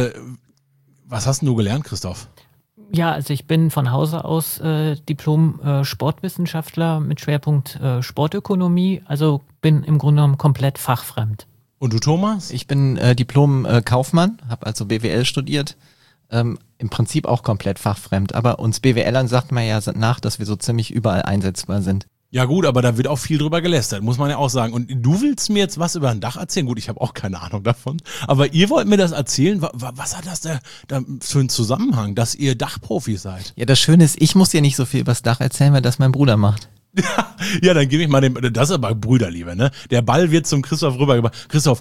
Was hast denn du gelernt, Christoph? Ja, also ich bin von Hause aus Diplom-Sportwissenschaftler mit Schwerpunkt Sportökonomie, also bin im Grunde genommen komplett fachfremd. Und du, Thomas? Ich bin Diplom-Kaufmann, habe also BWL studiert, im Prinzip auch komplett fachfremd, aber uns BWLern sagt man ja nach, dass wir so ziemlich überall einsetzbar sind. Ja gut, aber da wird auch viel drüber gelästert, muss man ja auch sagen. Und du willst mir jetzt was über ein Dach erzählen? Gut, ich habe auch keine Ahnung davon. Aber ihr wollt mir das erzählen? Was hat das da für einen Zusammenhang, dass ihr Dachprofis seid? Ja, das Schöne ist, ich muss dir nicht so viel über das Dach erzählen, weil das mein Bruder macht. Ja, dann gebe ich mal das ist aber Brüderliebe, ne? Der Ball wird zum Christoph rübergebracht. Christoph,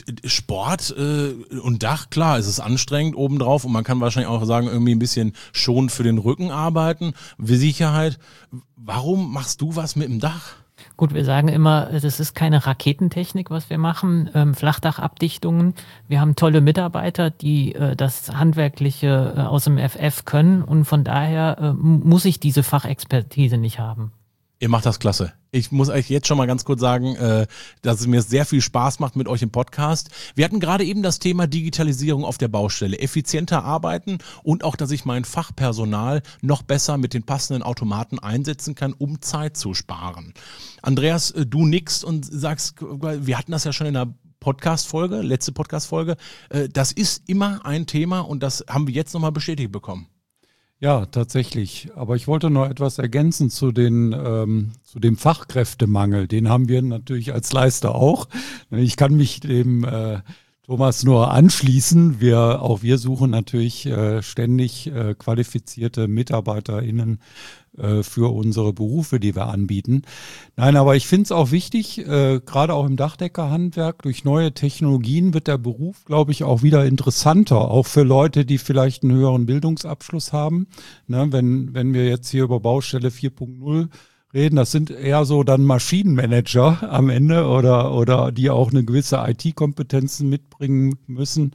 Sport und Dach, klar, es ist anstrengend obendrauf und man kann wahrscheinlich auch sagen, irgendwie ein bisschen schonend für den Rücken arbeiten, wie Sicherheit. Warum machst du was mit dem Dach? Gut, wir sagen immer, das ist keine Raketentechnik, was wir machen, Flachdachabdichtungen. Wir haben tolle Mitarbeiter, die das Handwerkliche aus dem FF können und von daher muss ich diese Fachexpertise nicht haben. Ihr macht das klasse. Ich muss euch jetzt schon mal ganz kurz sagen, dass es mir sehr viel Spaß macht mit euch im Podcast. Wir hatten gerade eben das Thema Digitalisierung auf der Baustelle, effizienter arbeiten und auch, dass ich mein Fachpersonal noch besser mit den passenden Automaten einsetzen kann, um Zeit zu sparen. Andreas, du nickst und sagst, wir hatten das ja schon in der letzte Podcast-Folge, das ist immer ein Thema und das haben wir jetzt nochmal bestätigt bekommen. Ja, tatsächlich. Aber ich wollte noch etwas ergänzen zu dem Fachkräftemangel. Den haben wir natürlich als Leister auch. Ich kann mich dem Thomas nur anschließen. Auch wir suchen natürlich ständig qualifizierte MitarbeiterInnen für unsere Berufe, die wir anbieten. Nein, aber ich finde es auch wichtig, gerade auch im Dachdeckerhandwerk, durch neue Technologien wird der Beruf, glaube ich, auch wieder interessanter, auch für Leute, die vielleicht einen höheren Bildungsabschluss haben. Ne, wenn wir jetzt hier über Baustelle 4.0 reden, das sind eher so dann Maschinenmanager am Ende oder die auch eine gewisse IT-Kompetenzen mitbringen müssen.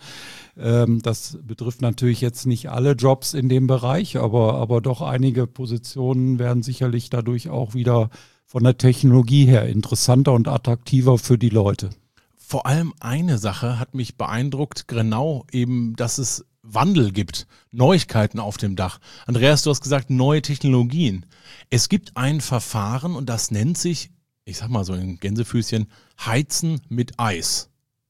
Das betrifft natürlich jetzt nicht alle Jobs in dem Bereich, aber doch einige Positionen werden sicherlich dadurch auch wieder von der Technologie her interessanter und attraktiver für die Leute. Vor allem eine Sache hat mich beeindruckt, genau eben, dass es Wandel gibt, Neuigkeiten auf dem Dach. Andreas, du hast gesagt, neue Technologien. Es gibt ein Verfahren und das nennt sich, ich sag mal so in Gänsefüßchen, Heizen mit Eis.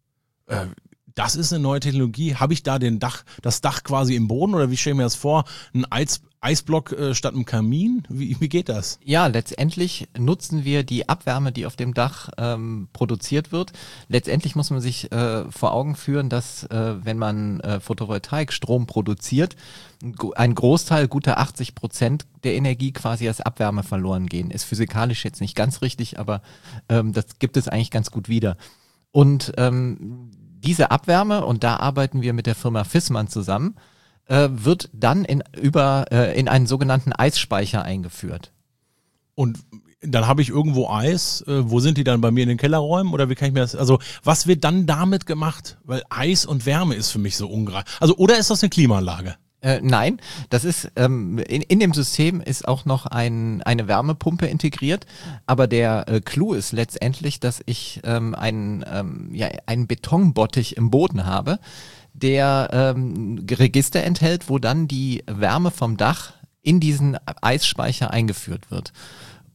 Das ist eine neue Technologie. Habe ich da das Dach quasi im Boden oder wie stelle ich mir das vor? Ein Eisblock statt einem Kamin? Wie geht das? Ja, letztendlich nutzen wir die Abwärme, die auf dem Dach produziert wird. Letztendlich muss man sich vor Augen führen, dass wenn man Photovoltaikstrom produziert, ein Großteil, gute 80% der Energie quasi als Abwärme verloren gehen. Ist physikalisch jetzt nicht ganz richtig, aber das gibt es eigentlich ganz gut wieder. Und diese Abwärme, und da arbeiten wir mit der Firma Fissmann zusammen, wird dann in einen sogenannten Eisspeicher eingeführt. Und dann habe ich irgendwo Eis. Wo sind die dann bei mir in den Kellerräumen? Oder wie kann ich mir das, also was wird dann damit gemacht? Weil Eis und Wärme ist für mich so ungreifbar. Also, oder ist das eine Klimaanlage? Nein, das ist in dem System ist auch noch eine Wärmepumpe integriert, aber der Clou ist letztendlich, dass ich einen Betonbottich im Boden habe, der Register enthält, wo dann die Wärme vom Dach in diesen Eisspeicher eingeführt wird.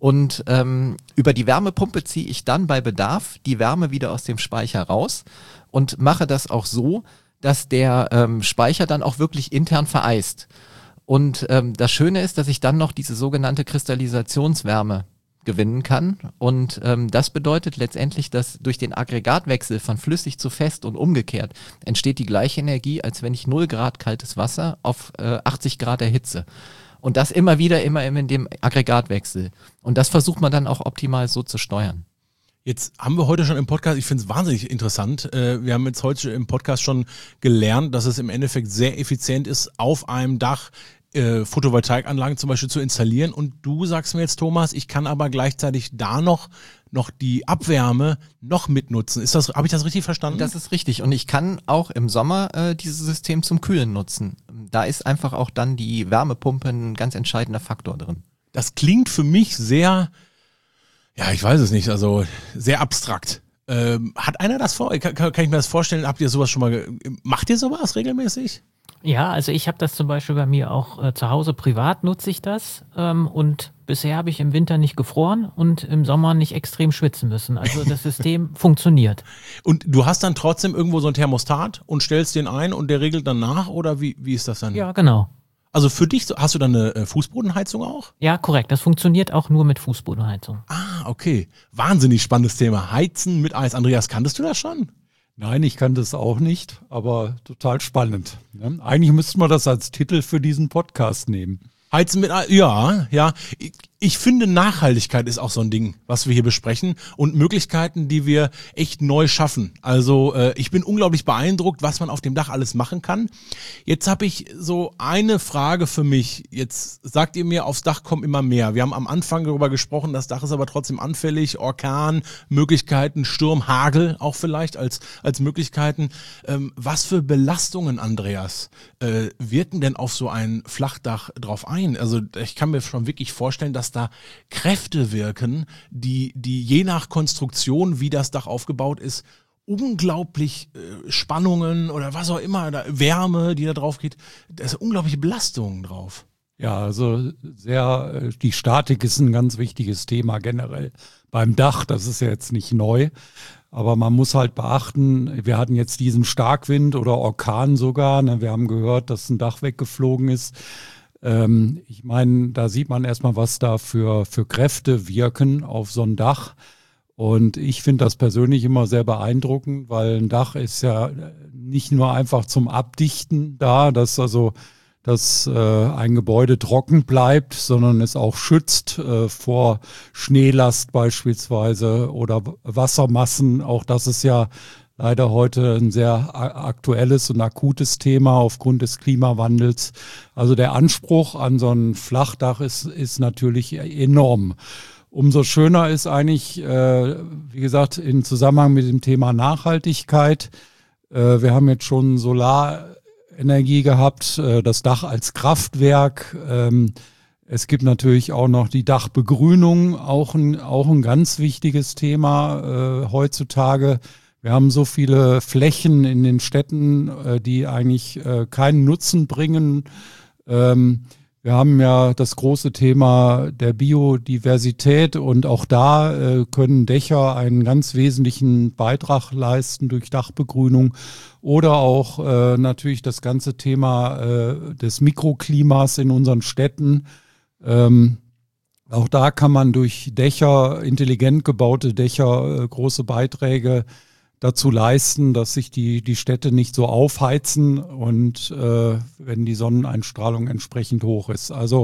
Und über die Wärmepumpe ziehe ich dann bei Bedarf die Wärme wieder aus dem Speicher raus und mache das auch so, dass der Speicher dann auch wirklich intern vereist. Und das Schöne ist, dass ich dann noch diese sogenannte Kristallisationswärme gewinnen kann. Und das bedeutet letztendlich, dass durch den Aggregatwechsel von flüssig zu fest und umgekehrt entsteht die gleiche Energie, als wenn ich 0 Grad kaltes Wasser auf 80 Grad erhitze. Und das immer in dem Aggregatwechsel. Und das versucht man dann auch optimal so zu steuern. Jetzt haben wir heute schon im Podcast, ich finde es wahnsinnig interessant, wir haben jetzt heute im Podcast schon gelernt, dass es im Endeffekt sehr effizient ist, auf einem Dach Photovoltaikanlagen zum Beispiel zu installieren. Und du sagst mir jetzt, Thomas, ich kann aber gleichzeitig da noch die Abwärme noch mitnutzen. Habe ich das richtig verstanden? Das ist richtig. Und ich kann auch im Sommer dieses System zum Kühlen nutzen. Da ist einfach auch dann die Wärmepumpe ein ganz entscheidender Faktor drin. Das klingt für mich sehr, ja, ich weiß es nicht, also sehr abstrakt. Hat einer das vor? Kann ich mir das vorstellen? Habt ihr sowas schon mal, macht ihr sowas regelmäßig? Ja, also ich habe das zum Beispiel bei mir auch zu Hause privat nutze ich das und bisher habe ich im Winter nicht gefroren und im Sommer nicht extrem schwitzen müssen. Also das System funktioniert. Und du hast dann trotzdem irgendwo so ein Thermostat und stellst den ein und der regelt dann nach oder wie ist das dann? Ja, genau. Also für dich, hast du dann eine Fußbodenheizung auch? Ja, korrekt. Das funktioniert auch nur mit Fußbodenheizung. Ah, okay. Wahnsinnig spannendes Thema. Heizen mit Eis. Andreas, kanntest du das schon? Nein, ich kann das auch nicht, aber total spannend. Ne? Eigentlich müssten wir das als Titel für diesen Podcast nehmen. Heizen mit Eis, ja. Ich finde, Nachhaltigkeit ist auch so ein Ding, was wir hier besprechen und Möglichkeiten, die wir echt neu schaffen. Also ich bin unglaublich beeindruckt, was man auf dem Dach alles machen kann. Jetzt habe ich so eine Frage für mich. Jetzt sagt ihr mir, aufs Dach kommen immer mehr. Wir haben am Anfang darüber gesprochen, das Dach ist aber trotzdem anfällig. Orkan, Möglichkeiten, Sturm, Hagel auch vielleicht als Möglichkeiten. Was für Belastungen, Andreas, wirken denn auf so ein Flachdach drauf ein? Also ich kann mir schon wirklich vorstellen, dass da Kräfte wirken, die je nach Konstruktion, wie das Dach aufgebaut ist, unglaublich Spannungen oder was auch immer, Wärme, die da drauf geht, da ist unglaubliche Belastungen drauf. Ja, also die Statik ist ein ganz wichtiges Thema generell beim Dach, das ist ja jetzt nicht neu, aber man muss halt beachten, wir hatten jetzt diesen Starkwind oder Orkan sogar, ne? Wir haben gehört, dass ein Dach weggeflogen ist. Ich meine, da sieht man erstmal, was da für Kräfte wirken auf so ein Dach. Und ich finde das persönlich immer sehr beeindruckend, weil ein Dach ist ja nicht nur einfach zum Abdichten da, dass ein Gebäude trocken bleibt, sondern es auch schützt vor Schneelast beispielsweise oder Wassermassen. Auch das ist ja leider heute ein sehr aktuelles und akutes Thema aufgrund des Klimawandels. Also der Anspruch an so ein Flachdach ist natürlich enorm. Umso schöner ist eigentlich, wie gesagt, im Zusammenhang mit dem Thema Nachhaltigkeit. Wir haben jetzt schon Solarenergie gehabt, das Dach als Kraftwerk. Es gibt natürlich auch noch die Dachbegrünung, auch ein ganz wichtiges Thema heutzutage. Wir haben so viele Flächen in den Städten, die eigentlich keinen Nutzen bringen. Wir haben ja das große Thema der Biodiversität und auch da können Dächer einen ganz wesentlichen Beitrag leisten durch Dachbegrünung oder auch natürlich das ganze Thema des Mikroklimas in unseren Städten. Auch da kann man durch Dächer, intelligent gebaute Dächer, große Beiträge dazu leisten, dass sich die Städte nicht so aufheizen und wenn die Sonneneinstrahlung entsprechend hoch ist. Also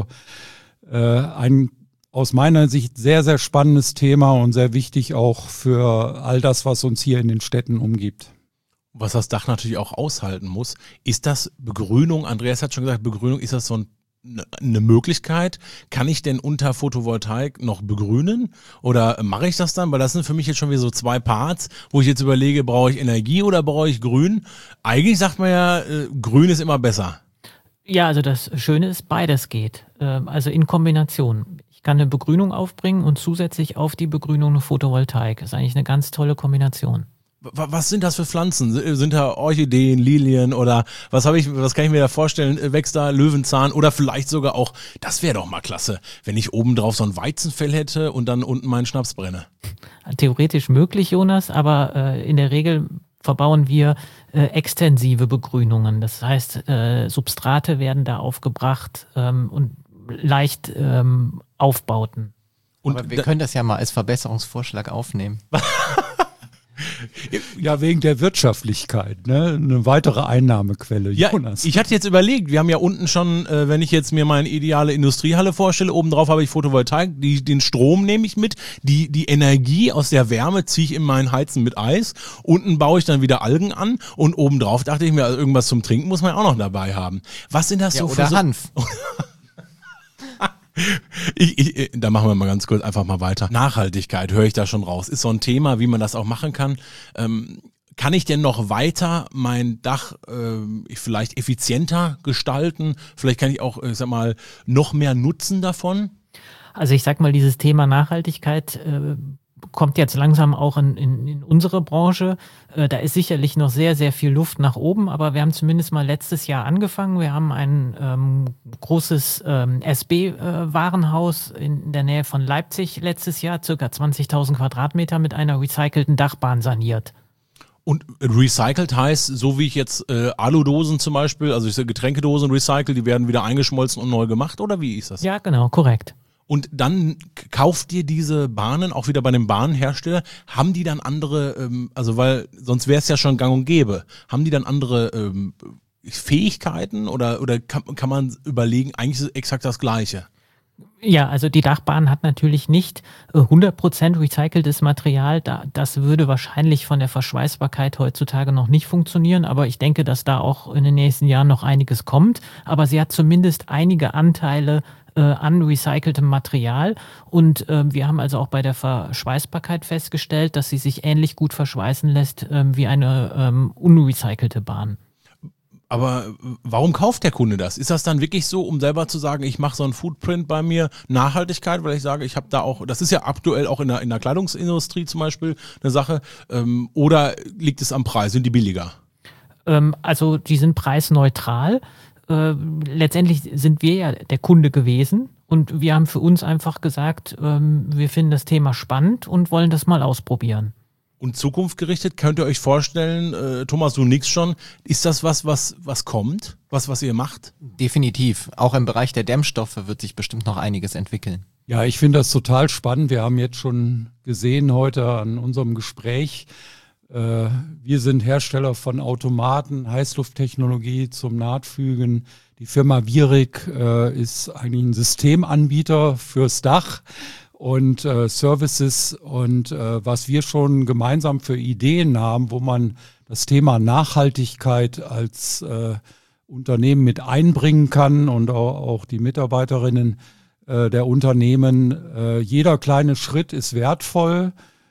ein aus meiner Sicht sehr, sehr spannendes Thema und sehr wichtig auch für all das, was uns hier in den Städten umgibt. Was das Dach natürlich auch aushalten muss, ist das Begrünung, Andreas hat schon gesagt, Begrünung, ist das so eine Möglichkeit? Kann ich denn unter Photovoltaik noch begrünen oder mache ich das dann? Weil das sind für mich jetzt schon wieder so zwei Parts, wo ich jetzt überlege, brauche ich Energie oder brauche ich Grün? Eigentlich sagt man ja, Grün ist immer besser. Ja, also das Schöne ist, beides geht. Also in Kombination. Ich kann eine Begrünung aufbringen und zusätzlich auf die Begrünung eine Photovoltaik. Das ist eigentlich eine ganz tolle Kombination. Was sind das für Pflanzen? Sind da Orchideen, Lilien oder was kann ich mir da vorstellen? Wächst da Löwenzahn oder vielleicht sogar auch, das wäre doch mal klasse, wenn ich oben drauf so ein Weizenfell hätte und dann unten meinen Schnaps brenne. Theoretisch möglich, Jonas, aber in der Regel verbauen wir extensive Begrünungen. Das heißt, Substrate werden da aufgebracht und leicht Aufbauten. Aber wir können das ja mal als Verbesserungsvorschlag aufnehmen. Ja, wegen der Wirtschaftlichkeit, ne? Eine weitere Einnahmequelle, Jonas. Ja, ich hatte jetzt überlegt, wir haben ja unten schon, wenn ich jetzt mir meine ideale Industriehalle vorstelle, obendrauf habe ich Photovoltaik, den Strom nehme ich mit, die Energie aus der Wärme ziehe ich in mein Heizen mit Eis, unten baue ich dann wieder Algen an und obendrauf dachte ich mir, also irgendwas zum Trinken muss man ja auch noch dabei haben. Was sind das Ja, so oder für Hanf. Da machen wir mal ganz kurz einfach mal weiter. Nachhaltigkeit höre ich da schon raus. Ist so ein Thema, wie man das auch machen kann. Kann ich denn noch weiter mein Dach vielleicht effizienter gestalten? Vielleicht kann ich auch, ich sag mal, noch mehr nutzen davon? Also ich sag mal, dieses Thema Nachhaltigkeit kommt jetzt langsam auch in unsere Branche. Da ist sicherlich noch sehr, sehr viel Luft nach oben, aber wir haben zumindest mal letztes Jahr angefangen. Wir haben ein großes SB-Warenhaus in der Nähe von Leipzig letztes Jahr, circa 20.000 Quadratmeter mit einer recycelten Dachbahn saniert. Und recycelt heißt, so wie ich jetzt Aludosen zum Beispiel, also ich sage Getränkedosen recycelt, die werden wieder eingeschmolzen und neu gemacht, oder wie ist das? Ja, genau, korrekt. Und dann kauft ihr diese Bahnen auch wieder bei dem Bahnhersteller. Haben die dann andere, also weil sonst wäre es ja schon gang und gäbe, haben die dann andere Fähigkeiten oder kann man überlegen, eigentlich ist es exakt das Gleiche? Ja, also die Dachbahn hat natürlich nicht 100% recyceltes Material. Das würde wahrscheinlich von der Verschweißbarkeit heutzutage noch nicht funktionieren, aber ich denke, dass da auch in den nächsten Jahren noch einiges kommt. Aber sie hat zumindest einige Anteile an recyceltem Material und wir haben also auch bei der Verschweißbarkeit festgestellt, dass sie sich ähnlich gut verschweißen lässt wie eine unrecycelte Bahn. Aber warum kauft der Kunde das? Ist das dann wirklich so, um selber zu sagen, ich mache so einen Footprint bei mir, Nachhaltigkeit, weil ich sage, ich habe da auch, das ist ja aktuell auch in der Kleidungsindustrie zum Beispiel eine Sache, oder liegt es am Preis, sind die billiger? Also die sind preisneutral. Letztendlich sind wir ja der Kunde gewesen und wir haben für uns einfach gesagt, wir finden das Thema spannend und wollen das mal ausprobieren. Und zukunftsgerichtet, könnt ihr euch vorstellen, Thomas, du nix schon, ist das was kommt, was ihr macht? Definitiv. Auch im Bereich der Dämmstoffe wird sich bestimmt noch einiges entwickeln. Ja, ich finde das total spannend. Wir haben jetzt schon gesehen heute an unserem Gespräch, wir sind Hersteller von Automaten, Heißlufttechnologie zum Nahtfügen. Die Firma Virik ist eigentlich ein Systemanbieter fürs Dach und Services und was wir schon gemeinsam für Ideen haben, wo man das Thema Nachhaltigkeit als Unternehmen mit einbringen kann und auch die Mitarbeiterinnen der Unternehmen. Jeder kleine Schritt ist wertvoll.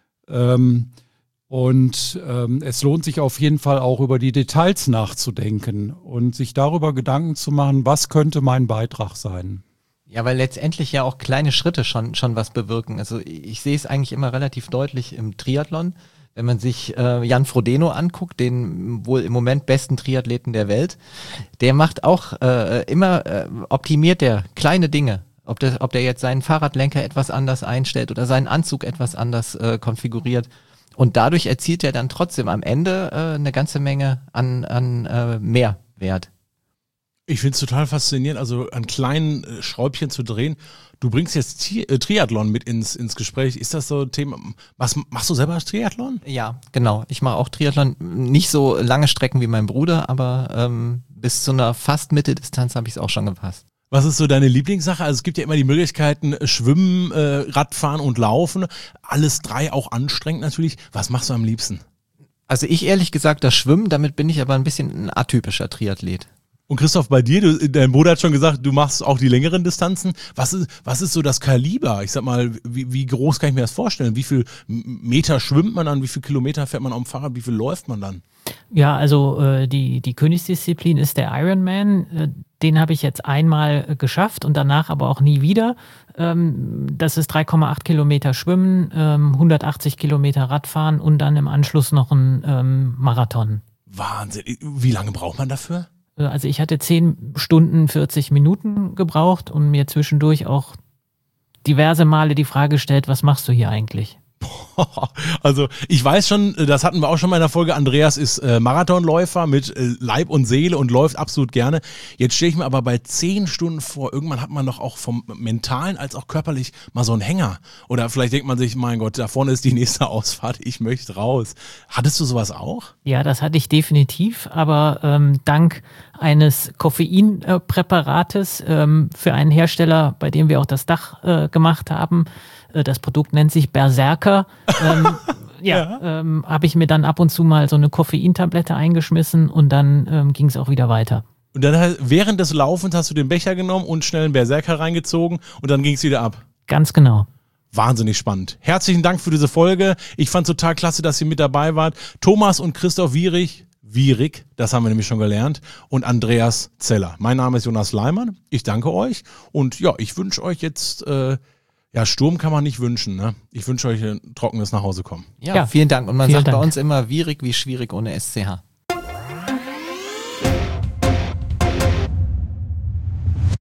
Und es lohnt sich auf jeden Fall auch über die Details nachzudenken und sich darüber Gedanken zu machen, was könnte mein Beitrag sein. Ja, weil letztendlich ja auch kleine Schritte schon was bewirken. Also ich sehe es eigentlich immer relativ deutlich im Triathlon. Wenn man sich Jan Frodeno anguckt, den wohl im Moment besten Triathleten der Welt, der macht auch optimiert der kleine Dinge. Ob der jetzt seinen Fahrradlenker etwas anders einstellt oder seinen Anzug etwas anders konfiguriert. Und dadurch erzielt er dann trotzdem am Ende eine ganze Menge an Mehrwert. Ich finde es total faszinierend, also an kleinen Schräubchen zu drehen. Du bringst jetzt Triathlon mit ins Gespräch. Ist das so ein Thema? Was machst du selber Triathlon? Ja, genau. Ich mache auch Triathlon. Nicht so lange Strecken wie mein Bruder, aber bis zu einer fast Mitteldistanz habe ich es auch schon gepasst. Was ist so deine Lieblingssache? Also es gibt ja immer die Möglichkeiten, Schwimmen, Radfahren und Laufen. Alles drei auch anstrengend natürlich. Was machst du am liebsten? Also ich ehrlich gesagt das Schwimmen, damit bin ich aber ein bisschen ein atypischer Triathlet. Und Christoph, bei dir, dein Bruder hat schon gesagt, du machst auch die längeren Distanzen. Was ist so das Kaliber? Ich sag mal, wie groß kann ich mir das vorstellen? Wie viel Meter schwimmt man dann? Wie viel Kilometer fährt man auf dem Fahrrad? Wie viel läuft man dann? Ja, also die Königsdisziplin ist der Ironman. Den habe ich jetzt einmal geschafft und danach aber auch nie wieder. Das ist 3,8 Kilometer Schwimmen, 180 Kilometer Radfahren und dann im Anschluss noch ein Marathon. Wahnsinn. Wie lange braucht man dafür? Also ich hatte 10 Stunden, 40 Minuten gebraucht und mir zwischendurch auch diverse Male die Frage gestellt, was machst du hier eigentlich? Also ich weiß schon, das hatten wir auch schon mal in der Folge, Andreas ist Marathonläufer mit Leib und Seele und läuft absolut gerne. Jetzt stehe ich mir aber bei 10 Stunden vor, irgendwann hat man doch auch vom Mentalen als auch körperlich mal so einen Hänger. Oder vielleicht denkt man sich, mein Gott, da vorne ist die nächste Ausfahrt, ich möchte raus. Hattest du sowas auch? Ja, das hatte ich definitiv, aber dank eines Koffeinpräparates für einen Hersteller, bei dem wir auch das Dach gemacht haben, das Produkt nennt sich Berserker. Habe ich mir dann ab und zu mal so eine Koffeintablette eingeschmissen und dann ging es auch wieder weiter. Und dann während des Laufens hast du den Becher genommen und schnell einen Berserker reingezogen und dann ging es wieder ab. Ganz genau. Wahnsinnig spannend. Herzlichen Dank für diese Folge. Ich fand total klasse, dass ihr mit dabei wart. Thomas und Christoph Wierig, das haben wir nämlich schon gelernt, und Andreas Zeller. Mein Name ist Jonas Leimann. Ich danke euch und ja, ich wünsche euch jetzt... Sturm kann man nicht wünschen, ne? Ich wünsche euch ein trockenes Nachhausekommen. Ja, vielen Dank. Und man sagt bei uns immer Wierig wie schwierig ohne SCH.